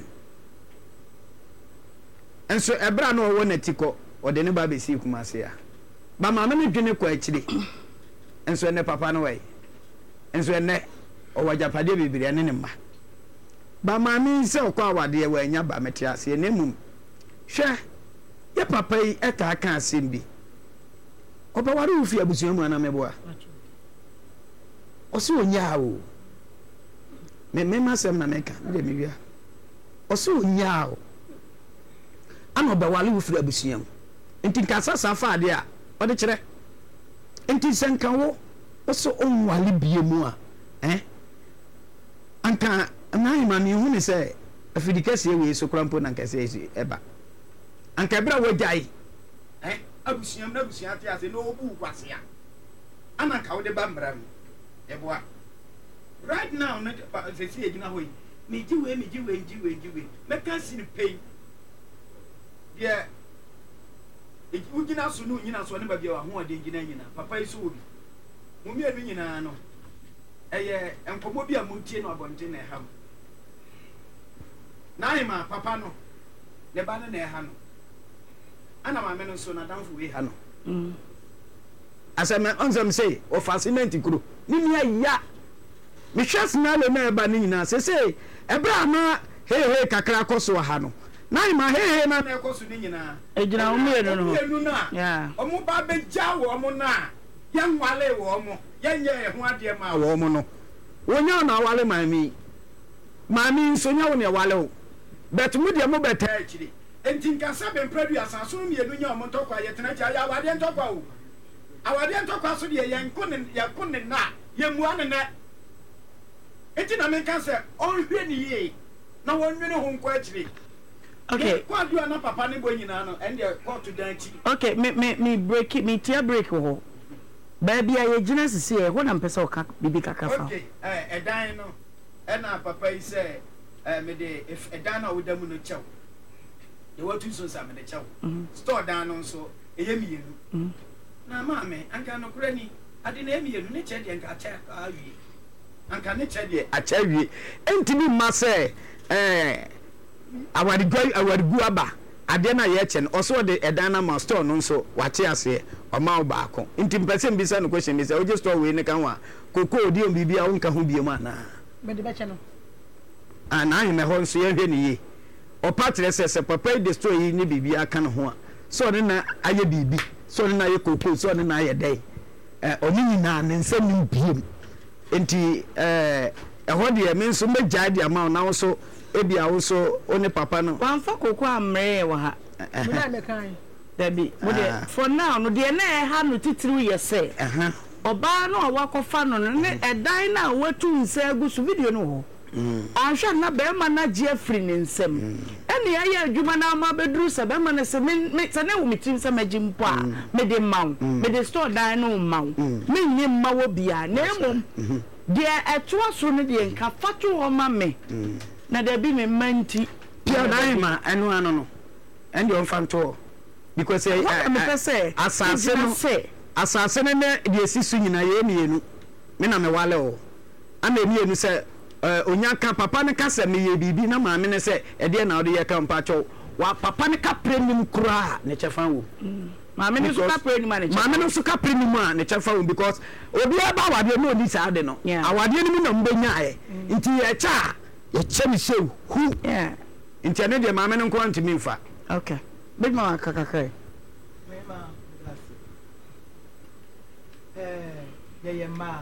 enso ebra na owo na tiko ode ne ba be si kuma se ya ba maame me dwene kwa akire enso ne papa no wai enso ne owo japade bibire ne mma ba maame se okwa wade wa anya ba mete ase ne mum hwe ye papa yi eta aka asembi oba ware ufi abusuan mu ana meboa osi onyaao me masem na meka de me wia osi onyaao ana oba wale ufi abusuan enti kasa safa de a ode kire enti senka wo oso onwale biemu a anka nai ma me hu ni se afidikase we so krampo na nkase esi eba anka bra wajai abusuam na abusuam te ase no obu kwase a ana ka wo de ba mbra mi eboa right now na se si ejina hoyi mi jiwe meka si ni pay ye ujina so no nyina so ne ba bia wa ho ade nyina papa iso obi mo mi anu nyina no eye enkomo bia mo tie no abonte na eham na ima papa no ne ba na eha no ana ma me no so na danfo we ha no asema onsem say o fascinate kuro ni mi ya me hwes na le na ba ni nyina se ebra na he kakra koso ha no na ima he na na koso ni nyina ejina o mi enu no ya o mu ba be ja wo mo na ya nwale wo mo ya nye ho ade ma wo mo no wonya na wale mami nso nya wo ne wale o bet mu de mo beta akiri enti nkasa be mpradu asaso mi enu nya mo ntokwa ye tena ja ya wade ntokwa o awade ntokwa so de ye nkone na ye mu ane na enti na me kan se on hwe ni ye na wonwene ho nkwa akiri okay kwa du na papa ne bo nyina no ende kwa to dan chi okay me break it me tear break ho baby aye gina sisi e ho na mpesa o ka bibi kaka fa okay edan no na papa yi se me de if edan na wodamu no chew ye watu so sa me de chew store dan no so eye mienu na maame anka no kura ni ade na emienu ne che de anka cha awie anka ne che de acha wie entimi ma se awarigu aba ade na ye che no oso de edan na ma store no so wache ase o ma ba ko nti mpese mbisa no question mbisa o je store we ne kan wa koko odi o bibia o nka ho biemu ana me de be che no ana hi me ho nso ye hwe ni ye o patre se papa de store yi ni bibia kan ho a so ne na aye bibi so ne na ye koko so ne na aye dai oni nyina ne nsem ni biem enti ho de me nso megya de ama na wo so ebia wo so oni papa no wanfa koko amre wa ha me na me kan Debbie, for now, no dear, ha no titru ye say. Oba no awakofa no ne edan na watu nse agusu video no ho. Ahwa na be ma na Jeffrey ne nsem. Ene ya adwuma na ma bedru se be ma na se me se na wo mitim se magimpo a me de maw. Me de store dan no maw. Me nyi mawo bia na emom. De eto aso no de nka fatu ho ma me. Na Debbie me manti. Pia dan ma enu ano no. Ende on fanto. Because asase ne de esisu nyina ye mienu me na me wale o ana mienu se onyaka papa ne kasa me ye bibi na maame ne se e de na ode ye ka mpacho wa papa ne ka prenim kura ne chefan wo maame ne so ka prenim a ne chefan maame ne so ka prenim a ne chefan wo because obi e ba wade no ni sa de no awade ne mu na mbenya aye nti ye cha ye chemi sew hu nti ne de maame ne nko antimi mfa okay big man kakaka mema ye ma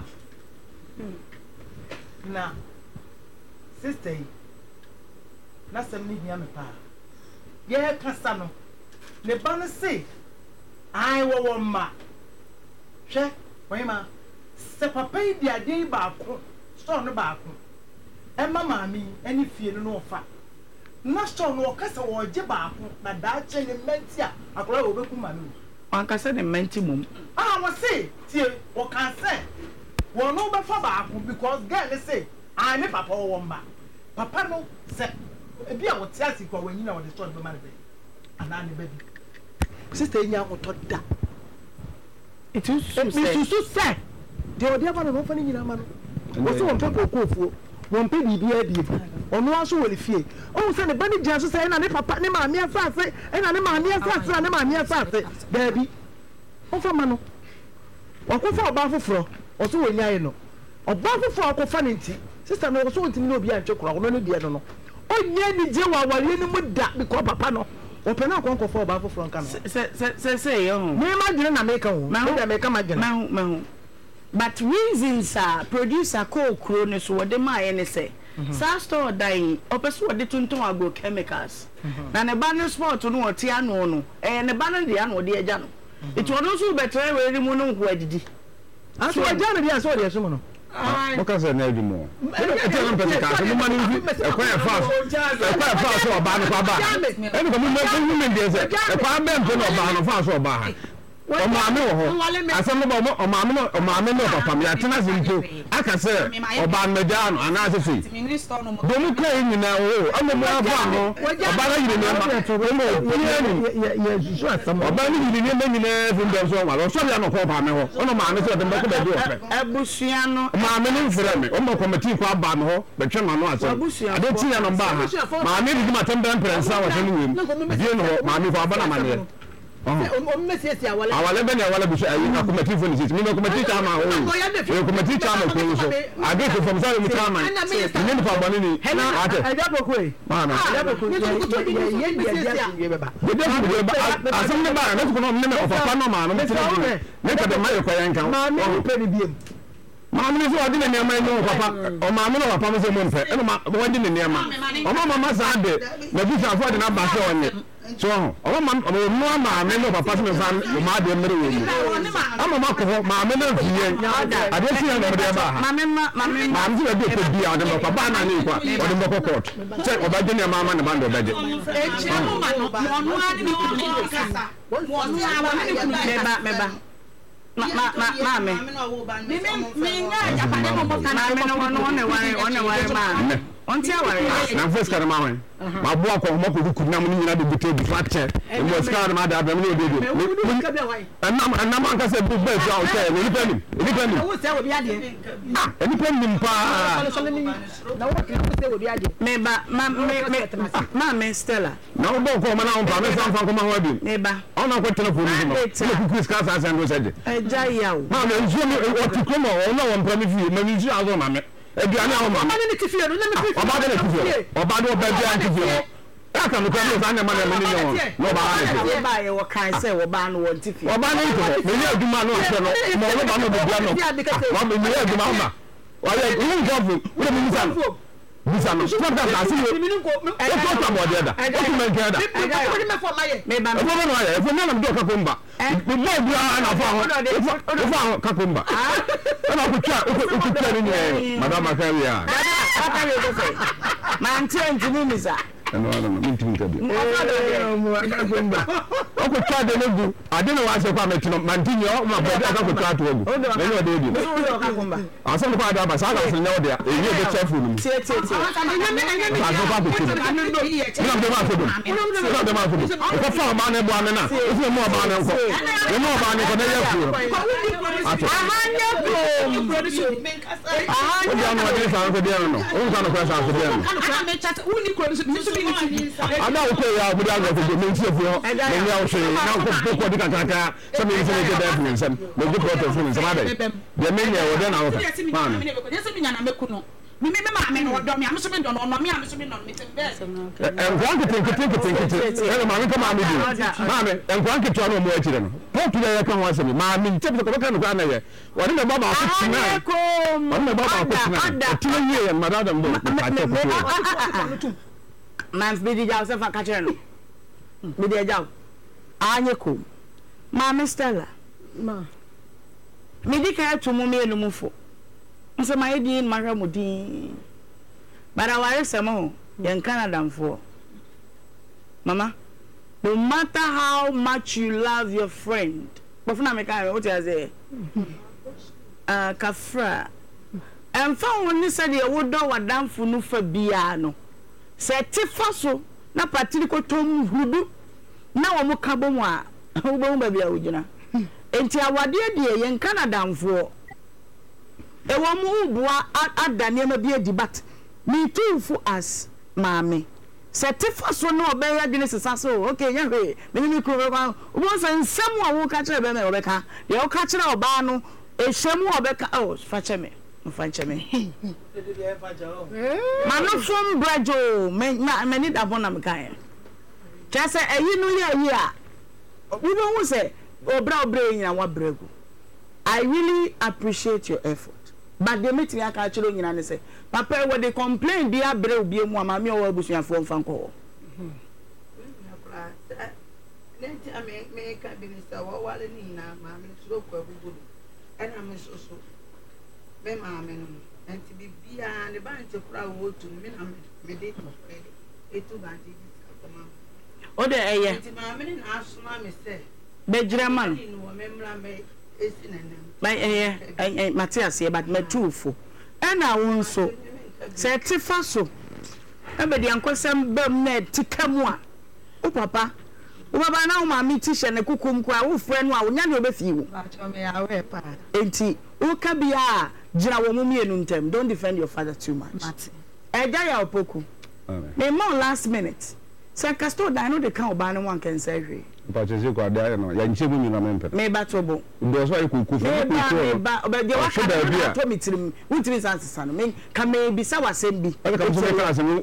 na sister na sam ni hia me pa ye kasa no le ba no se ai wo ma hwe mema se papa di ade ba ko so no ba ko e mama mi ani fie no fa na so no kasa wo je ba ko na da che ne menti a akora wo beku ma no an kasa ne menti mum wo say tie wo kan say wo no be fa ba ko because girl say I me papa wo mba papa no say e bia wo tia si ko wanyi na wo de store be ma be ana ne baby sister nya ko to da it is so say de odi aba no fa ni nyina ma no wo so won pe kokofuo won pe bibia bi ono aso wo le fie o se ne bani gya so se na ne papa ne maami asase na ne maami asase na ne maami asase dabi o fa ma no wakofa oba foforo o so wo nyae no oba foforo akofa ne nti sister no so ntimi no obi antwe kora ono ne die no onye ni je wa wale ni mu da because papa no open na kon kofo oba foforo nka no se yo me ma dwene na make ho me da make ma dwene but reasons are producer ko kro ne so wode ma ye ne se sa store dai opeso wode tuntum agro chemicals na ne ba ne sport no wote ano no ne ba no de ano de agya no it wono so betre we mu no nko adidi aso agya no de aso de so no Moka se na edimo. Ete na pese ka se mo mani fi e kwa e fa so oba no kwa ba. Eni ko mo me de se e kwa be mpe no oba no fa so oba ha. O ma me wo ho. Asem no ba o ma me no papa me atena se nto. Aka se oba no ja no ana se fi. Do mu ko nyina o amo mo afa no. Oba na yire ne ma. O mo ye su asam. Oba ni yire ne ma nyina fi ndo so wa. So bia no ko pa me ho. Ono ma me se de mbeko ba di ofe. Abusua no ma me no mfere me o mo committee kwa ba me ho be twa ma no asem. Ade ti ya no ba ha. Ma me di ma tembe prensa wa tani wem. Die no ma me fa ba na ma ne. Awale bene awale bu ayi na committee for this. Me no committee chama o. E committee chama ko so. Age ko from say mu chama. Ni ni fa bani ni. Ate. Ma na. Asem ne ba na ko no me o papa no ma no me tiri. Me ka de ma ye kwa yan kan. Ma me pe ni biem. Maami ni so odi ne nema no papa o maami no papa mo se mo nfe eno ma wodi ne nema o mama sa de na bi sa fo de na ba se onye so o mama o no maami no papa se me fa o ma de mere wo mu ama ma ko maami no fiye ade ti na de ba ha maami se de pe bia de papa na ni kwa o de mboko court se o ba de ne mama ne ba ndo beje e chi mo ma no mo anu ani mo kasa mo anu awa meba Mame. Onti aware. Na first kare mama. Ma bo akọ mo ko ku na mo nyina de bute bi fracture. E mo ska na ma da abram na odedo. Anam anka se bu be ja o se ni pani. Ni pani. Wo se wo bi ade. Ah, ni pani mpa. Na wo se wo bi ade. Me ba ma Stella. Na wo bo ko ma na on pa me san fa ko ma ho abi. Me ba. Ona ko telefone ni mo. Ni ku ska sa san do se de. Eja yawo. Ma me nzu mi o ti ko mo o na won pra mi fi. Ma mi nzu azo ma me. Eduane awo mama. Oba ne ti fie no na me fi. Oba de ti fie. Oba de oba bia ti fie. Aka no kan no san na ma na me ni no. No ba ha. Ba ye wo kan se wo ba no won ti fie. Oba ni to. Me ni aduma no se no. Mo lo ba no be bia no. Wa me ni aduma ma. Wa ye ni njofu. Wo me ni san. Bisa no. Stop that na see you. E ko ta mo de da. O ti men ke da. Me ba. E ko no ya. E ko na do ka komba. Me mo bia na fa ho. O fa ka komba. Ana ku twa ni madam Akaria. Akaria go say. Man change ni misa. No, minti kabi. O ko twa de no ade no wa se kwa metino mantinyo ma bodi aka ko twa to ogu. Me no de di. Aso no kwa da ba sa ga se nyawo de e ye be cheerful ni. Tie. Ba go kwa ko ti. Ina de ma so do. Ina de ma so do. O ko fa ma na bo ame na. O se mo ba na nko. E mo ba ni ko na ye fu. Ahanya ko. O ja no de sa ko de no. O sa no kwa sa ko de no. Ana me chat uni ko Ana o ko ya budi ago ko me ntie fu. Me ya o se na ko ko di kakaka. So me se me de fu nsem. Me go protest fu nsem ade. De me nye o de na o ka. Ma no. Yesi mi nyana meku no. Me ma me no do me am so me do no me am so me no me tem be. Enkwan kete. Ele ma me ka ma me di. Ma me enkwan kete no mo akire no. Pop ya ka ho asemi. Ma me ntie ko ka no ka na ye. Woni me baba ko tina. Woni me baba ko tina. Tina ye madam do. Man be di jaw se fa ka chere no. Be di jaw. Anye ko. Ma Stella. Ma. Me di ka to mu me enu mu fo. Nso ma yedi ma hwa mudi. Bara ware samo yen Canada mfo. Mama, no matter how much you love your friend, but na me ka what you say? Kafra. Emfa woni se de wodo wadamfo no fa bia no. Se tifa so na patiri ko tom hudu na wo mo ka bomu a wo bomu ba bia wogina. Enti awade de yen Canada mfo ewo mu bua adane ma bi edibat me too for as maame certificate so no obeya dwene sesa so okay nya hwe me kro kwa obo san nsem a wo ka kire be me obeka de wo ka kire oba no ehwemu obeka oh fa cheme manufum brajo me need abona me kan just say eyi no ye a we don't say obra nyina wa bragu. I really appreciate your effort. But the meeting I catch you in and say, Papa, when they complain, be a brave, be a mammy or bushing for Fanco. I make a minister while in mammy slope of good. And I'm so. Mammy, and to be beyond the bunch of crowd to me, I'm meditating. It too bad. Oh, there, yeah. Mammy asked Mammy, say, Benjamin. My Matthias here, but me too for. And I won't so. Say Tifaso. Everybody uncle some bed to come one. Oh, Papa. Papa, now my meat tish and a cookum qua, who friend, wow, none of you. Ain't he? Who can be a Jawamumi and Untem? Don't defend your father too much. I die out poku. May more last minute. Say Castor, I know the count by no one can say. But as you got there, no, Yanchibu, you remember. May battle. Those why you could cook. But you are told me to him, which is answer, son. Mean, come maybe Sawa Sembi. I come to the class and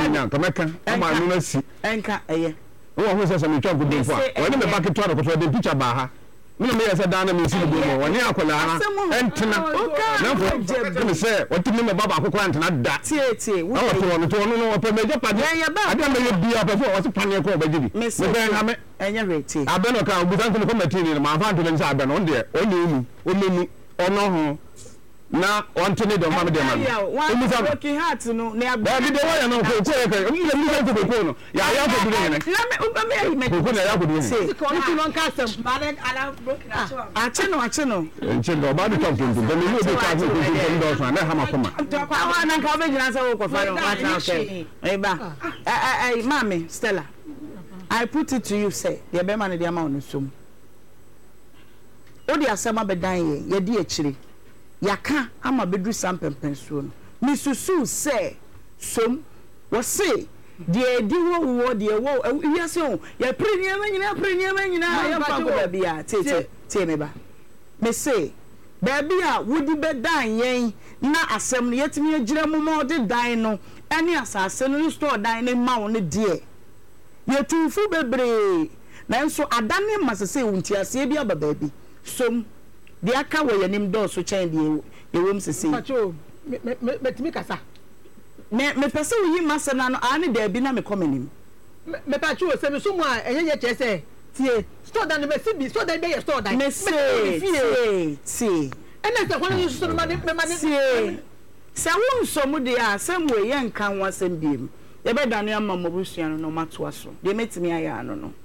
Anka, who says I'm in trouble with you. When the back to the picture Baha. Me me say dan na me si go mo woni akola na entina na say what me baba akokora entina da tie wo to no no pe meje pade ade me bia pe fo wo se pane ko ba jibi me be na me enya reti abeno ka obusan to ko matini na ma fa to le say abeno on de onu ono ho na ontini do mama de mama emu sa broken heart no na ba bi de wa no ko ko e mi le mi ko ko no ya ko bi ne na me ko na ya ko bi ne ko ni non kasem ba de ala broken heart acheno enche ba do talk to do me no de ka ko do so na ha ma koma kwa na ka be jina say wo ko fa no wa okay e ba mami Stella, I put it to you say the be man de ama no som o de asema be dan ye di akire yaka ama bedru sampempensuo no misusu say som wo say de di wo de wo wiase o ya premium nyina ya pa ko bia tie me ba me say baby a wodi be dan yen na asem no yetimi agira mu mo de dan no ene asase no store dan ne ma wo ne de yetufu bebre nanso adane masese wuntiase bia ba baby som de aka wo yanim do so chen de ewom sese pacho metimi kasa me pese wo yi masana no ane da bi na me komenim me pacho se me so mu a enye chese tie store dan me sibi store dan be ye store dan me see ene se kwani so no ma ne se wo so mu de a sem we ye nkan wa sem biem ye be dane ama mobusua no mato aso de metimi aya no no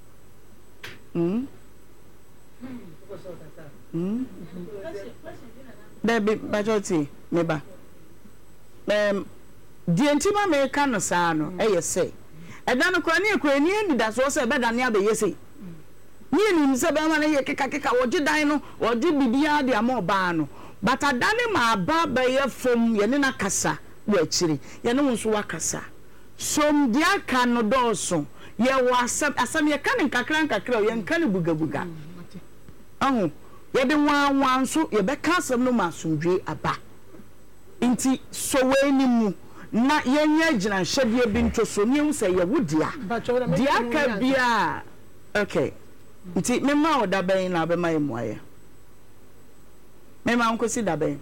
Baby, bajoti meba. Die ntima me ka no saa no eye say. Eda no kra ni eni da so say be da ne abe yesi. Ni ni se be ma na ye keka woji dan no, woji bibia de ama oba no. But adane ma ba ba ye fom ye ne na kasa wo akiri. Ye ne wonso wa kasa. Som dia ka no doso. Ye wa asam ye ka ne nkakra ye nka ne bugabuga. Ahu ye de wan so ye be kasam no masundwe aba nti so we ni mu na ye nya gina hwede bi ntoso ni hu se ye wodia dia ka bia okay nti me ma oda ben na be ma ye muaye me ma nkosi da ben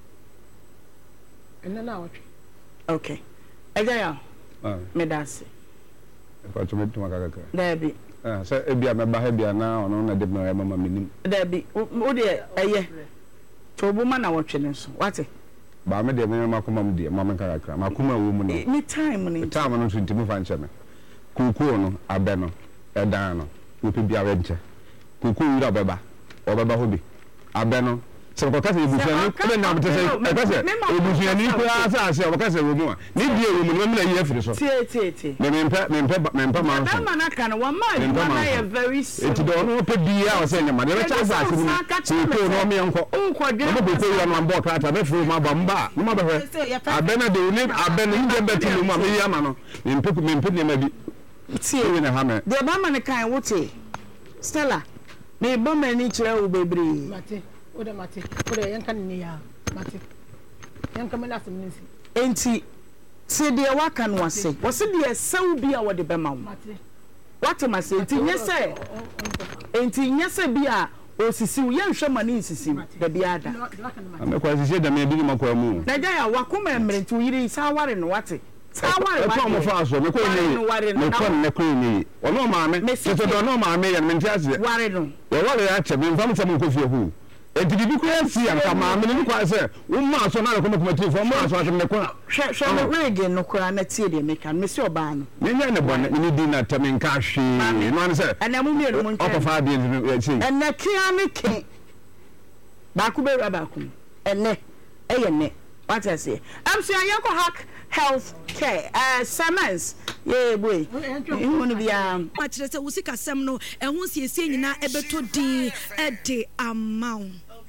enna na watwe okay eja ya me dase pa to me to makaka dabi so ebia me ba ha bia na ono na de mama minim dabi o de eye to bu ma na watwe ne so wate ba me de me makoma mu de mama kakra makoma wo mu no ni time no so ntimi fa nche me kuku no abe no edan no opi bia we nche kuku wura beba obeba hobi abe no so ko kase ebusuani ko na mte se e kase ebusuani ko asa o kase wo mu a ni die wo mu no me na yi afiri so tie me mpa ma na mana kana wa ma you na very soon enti do no pe bia o se nyama de cha sa ase ni ko no me enko unko de mo be ko yo no ambo krata be furu ma ba mba mo ba hwe abena de ni abena nje betu mu ma me ya ma no me mpe ne ma bi tie we na ha me de ba ma ne kan wote Stella me ba ma ni kire wo bebre mate ode yanka ni ya mate yanka me last minute enti se de waka no ase wo se de sew bia wo de be ma wo mate wate ma se enti nyese bia osisi wo yenhwe ma ni sisi da bia ada amekwa sisi da me bi ni makwa mu na ja ya wakoma emrenti yiri sa ware no wate e ko mo fa so me ko ni ono ma me se to do no ma me ya me ntiase ware no ware ya che me mfam se mo ko fie hu enti bibi ko ansi anka ma me ni kwa se wo ma so na ko mo ti fo ma so me ko hwe no rege no kura na tie de me kan me se oba no nya ne bon ni di na tame nka hwe no an se ana mu mi no mo ntwe o ko fa bi en ene kia me ke ba ku be ba ku ene ne what I say am so ayako hack health care Siemens yeah boy you want to be actually say usika sem no ehun siesie nyina ebeto din ede amount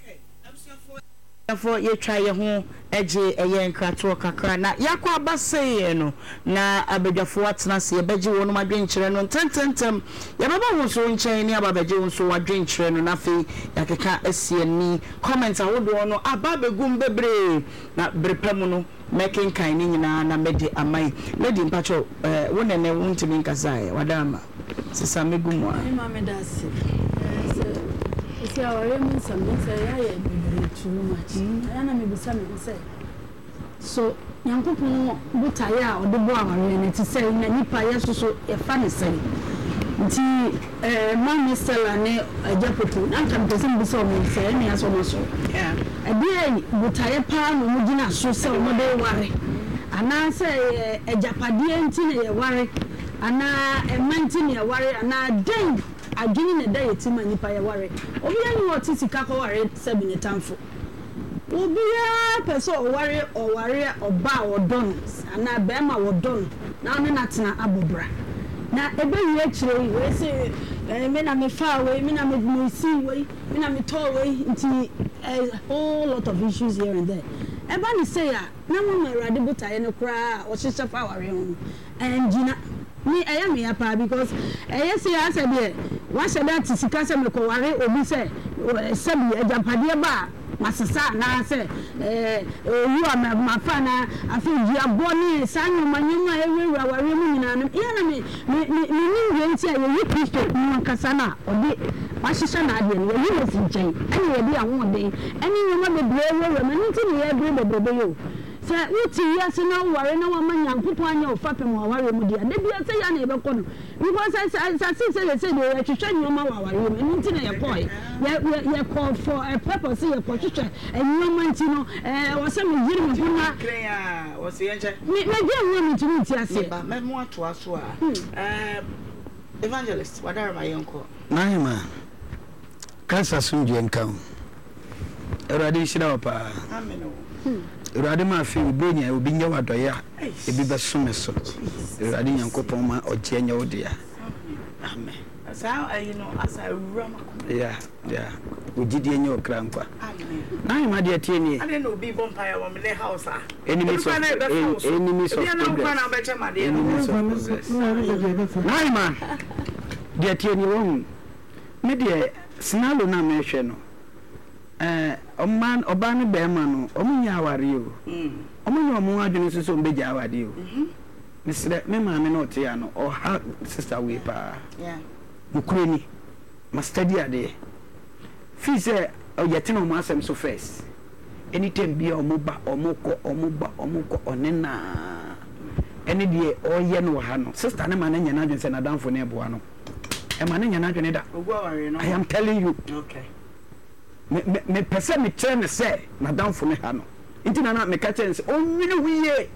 for you try your home eje eye nkrato kakra na yakwa abaseye no na abadwafo atena se ebeje wonu madwenkyere no tententem yababa wo so nchen ni ababeje wo so wadwenkyere no na fe yakeka asieni comment awodo no ababegum bebre na brepam no making kind ni nyina na mede amai lady mpacho wonene wuntimi nkasae wadama sisa megumu a mama dasi isi aware mun samisa ya ya too much ana me bisa me say so yankopon butaye a odebo aware na ti say na nipa yesoso e fa ne say nti mama Stella ne ajapoto anka mpese mbisa o me say ne aso no so ade butaye pa no mugina so say o mode ware ana say ajapade nti ne ye ware ana emanti ne ye ware ana den adwini ne da yetima nipa ye ware obiya ni woti sika ko ware sebine tamfo obiya peso ware oba odon ana bema wodon na one natena abobra na ebe yi akire we se me na me fa we me na me see we me na me to we nti a whole lot of issues here and there eba ni say ya na mo merade butaye ne kura o hyehyɛ fa ware ho engina ni me apa because say asa be wa se that sika se me ko ware obi se sabi ajapade ba masasa na se you am mafa na afi ji aboni sanyo manyuma ewura ware mu nyina no ya na me ni nti aye yi Kristo mu kasa na odi wa hyehyɛ na ade no yi no sinchen ani ye bi ahode ani nyoma bebre ewura ma nti ne ye bebre yo se uti yase na ware na wa manyankopon anya ofapem wa ware mu dia de bia se ya na ebe kono because say de twetwe nyoma wa ware mu nti na ye koi ye call for a purpose ye ko twetwe nyoma nti no wo se me yiri me huna krea wo se yenche me je wo mi nti ase ba me mo ato aso a evangelist wadara ma yenko naima kansa sunje nkan erade shira opa amen Urade ma fi ubonya obi nya wadoya ebi besume so urade nyankopon ma oje nya odia amen asa asa urama yeah ujidi nya okra nkwa amen na ma de tie ni ade no bi bompire wo me house a enemies of na ma de tie ni wo me de sinalo na me hwe no oman obane bema no omunya aware o omunya omu adwene so mbeja awade o misre me ma me no te ya no o ha sister we pa mukureni ma study ade fi say o yetena omu asem so first anytime bi omuba omuko onena ene die o ye no ha no sister ne ma na nya na adwene se na danfo na eboa no e ma na nya na adwene da I am telling you okay me pese me train say madam for me ha no nti na me ka chance onwini huye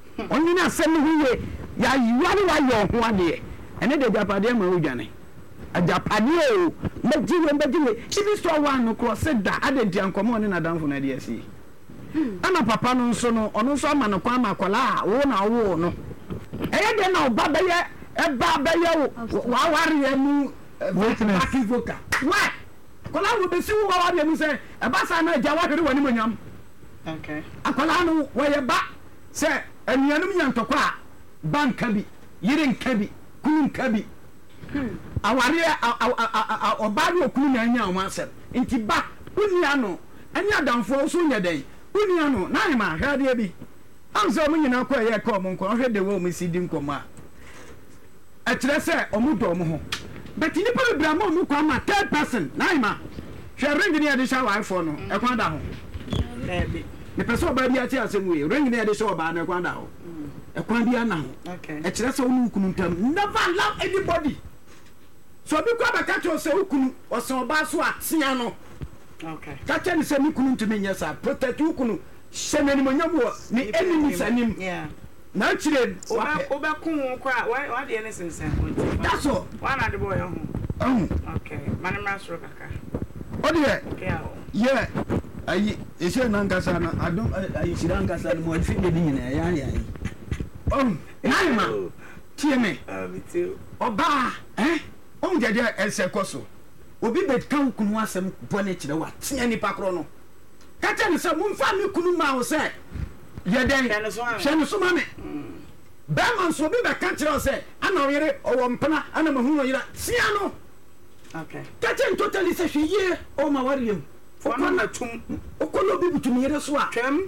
onwini asem huye ya yuare wa yo ho ade ene de japade ma odwane ajapade o mejiwe ibi store one no cross da adenti ankomo ne nadamfo na de asi ana papa no nso no ono nso ama no kwa makola wo na wo no eye de na oba beye eba beye wa ware mu witness voka wa kola wo be si wo wa ware mu se eba sa na ja wa hwere wani monyam okay akola no wo ye ba se anuanum nyantokwa banka bi yire nka bi kunu nka bi aware oba no kunu na anya o asem nti ba unia no anya damfo so nya den unia no na hima hwade bi amso mo nyina ko ye ko mo nko hwede wo mo sidi nkoma a kire se omudo mo ho but ni pa bra mo mo kwa ma third person na hima hwe ring ni ade sha wife no e kwa da ho bi me person oba bi ati asem we ring ni ade sha oba na e kwa da ho e kwa bi ana ho okay e kire se onu kunu ntam never allow anybody so bi kwa ba ka cho se ukunu o se oba so atia no okay kacha ni se mi kunu ntumi nya sa protect ukunu sheme ni monyamu ni enemy sanim yeah na chire oba kun kwa wa de ne sense that's all one na de boy ho okay manamra sro kaka odi yeah ayi ese na ngasa na adom ayi sira ngasa mo fi de ni na ya naima tie me oba jede ese koso obi bet kan kunu asem bone kire wa tia ni pakro no kacha ni se mumfa mi kunu ma wo se ye den hwe so ma me ba man so bi be ka kire wo se ana yere owo mpana ana mahu no yira tia no okay kacha ni totally se hwe o ma wariem okona tum okolo bi butum yere so a twem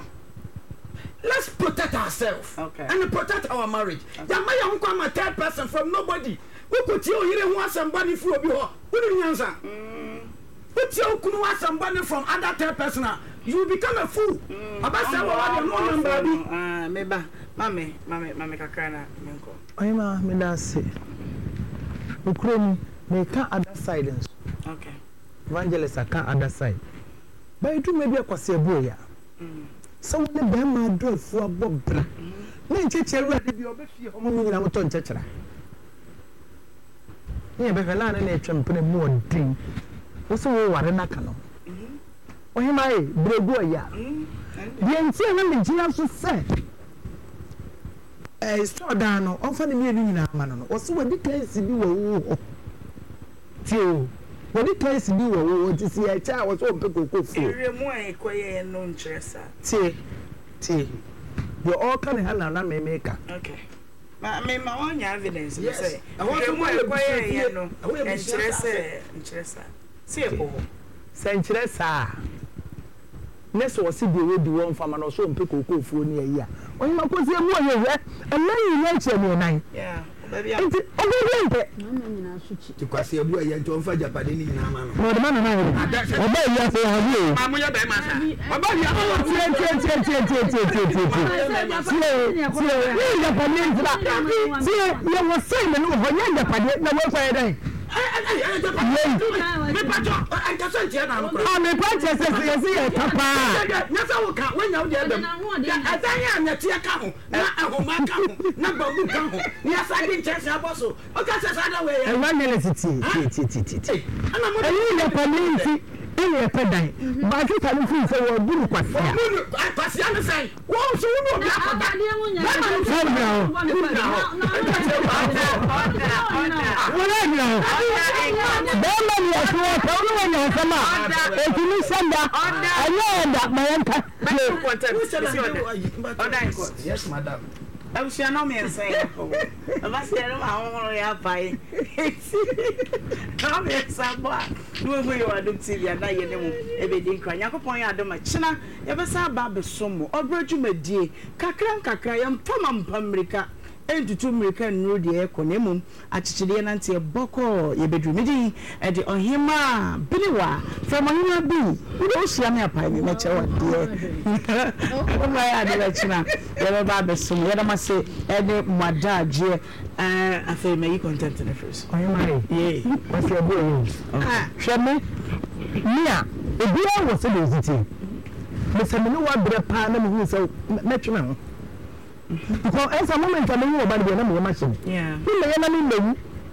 let's protect ourselves and protect our marriage ya ma ya nko am third person from nobody Ukuti o yire hu asamba ni fu obi ho unu nyansa uti o kunu asamba ni from other third person you become a fool abasa wa no number bi meba mame kakra na menko oyima me dance ukrom me ka other side okay evangelist aka other side by do maybe akwase aboya so ne be ma do fu abobra na ncheche ruade bi obefie homo nyina moto nchechera ye be fela na etwem pene mu odin wo so wo ware na kano ohima e bregu ya die ntie na me ntia so se store down no onfa ne mienu nyina ama no wo so wadi place bi wo wo tio wadi place bi wo wo ti si e cha wo so mpe kokofu ire mu an ekoye no ncheresa tie you all can handle na me maker okay ma want evidence say I want to acquire no interest see ko sentresa neso wasi de we di won fama no so mpe kokofu ni ayi a onye makozi emu oye hwe enayi na eche mi nan yeah baby obi mpe na nyina suchi ti kwase ebu ayi nto mfa japade ni nyina ma no de mana na oba ya se ha wi ma mo ya be ma sa oba ya tie ye wo sai me no ho nya japade na wo kwa ya dai me pacho anta so ntia na no kro me pacho se ye papa nyasa wo ka wanya wo de dem atanya anya tie ka ho na ahoma ka ho na babu ka ho nyasa di chese aboso o ka se sa na we e wanya le titi ana mo e le community ele pedan ba ju ka no fi se wo buru kwasia kwasia no sai wo so wo no bia kwada ba ma no so bra ho bẹ́ẹ̀ni ni ẹ̀sùn ọ̀tọ̀ olúwa ni ọ̀sẹ̀ máa ètò ní sẹ́ńdà ẹ̀yẹ́ ẹ̀dà mẹ́yẹ́ntà. Yes, madam. I'm sure no man say. I'm saying I'm only a pie. Come here, Samba. You are doing TV and I know every day. Cranya upon your doma china. Ever saw Babby Somo or Virgin Medie. Kakran, I'm Tom Pamrica. Enti to America no de ekonemu achichide na ntie boko ye bedrumidi e de ohima biliwa from ohima bi we do shia me apai me meche wade o ma ya de china ye ba be sum ye ma se e de madaje afa me yi content na first ohima ye what's your boy shame mia e bia wo se de ziti me se me no wa bre pa na me hu se metwena because at some moment I'm going to be a machine. Yeah.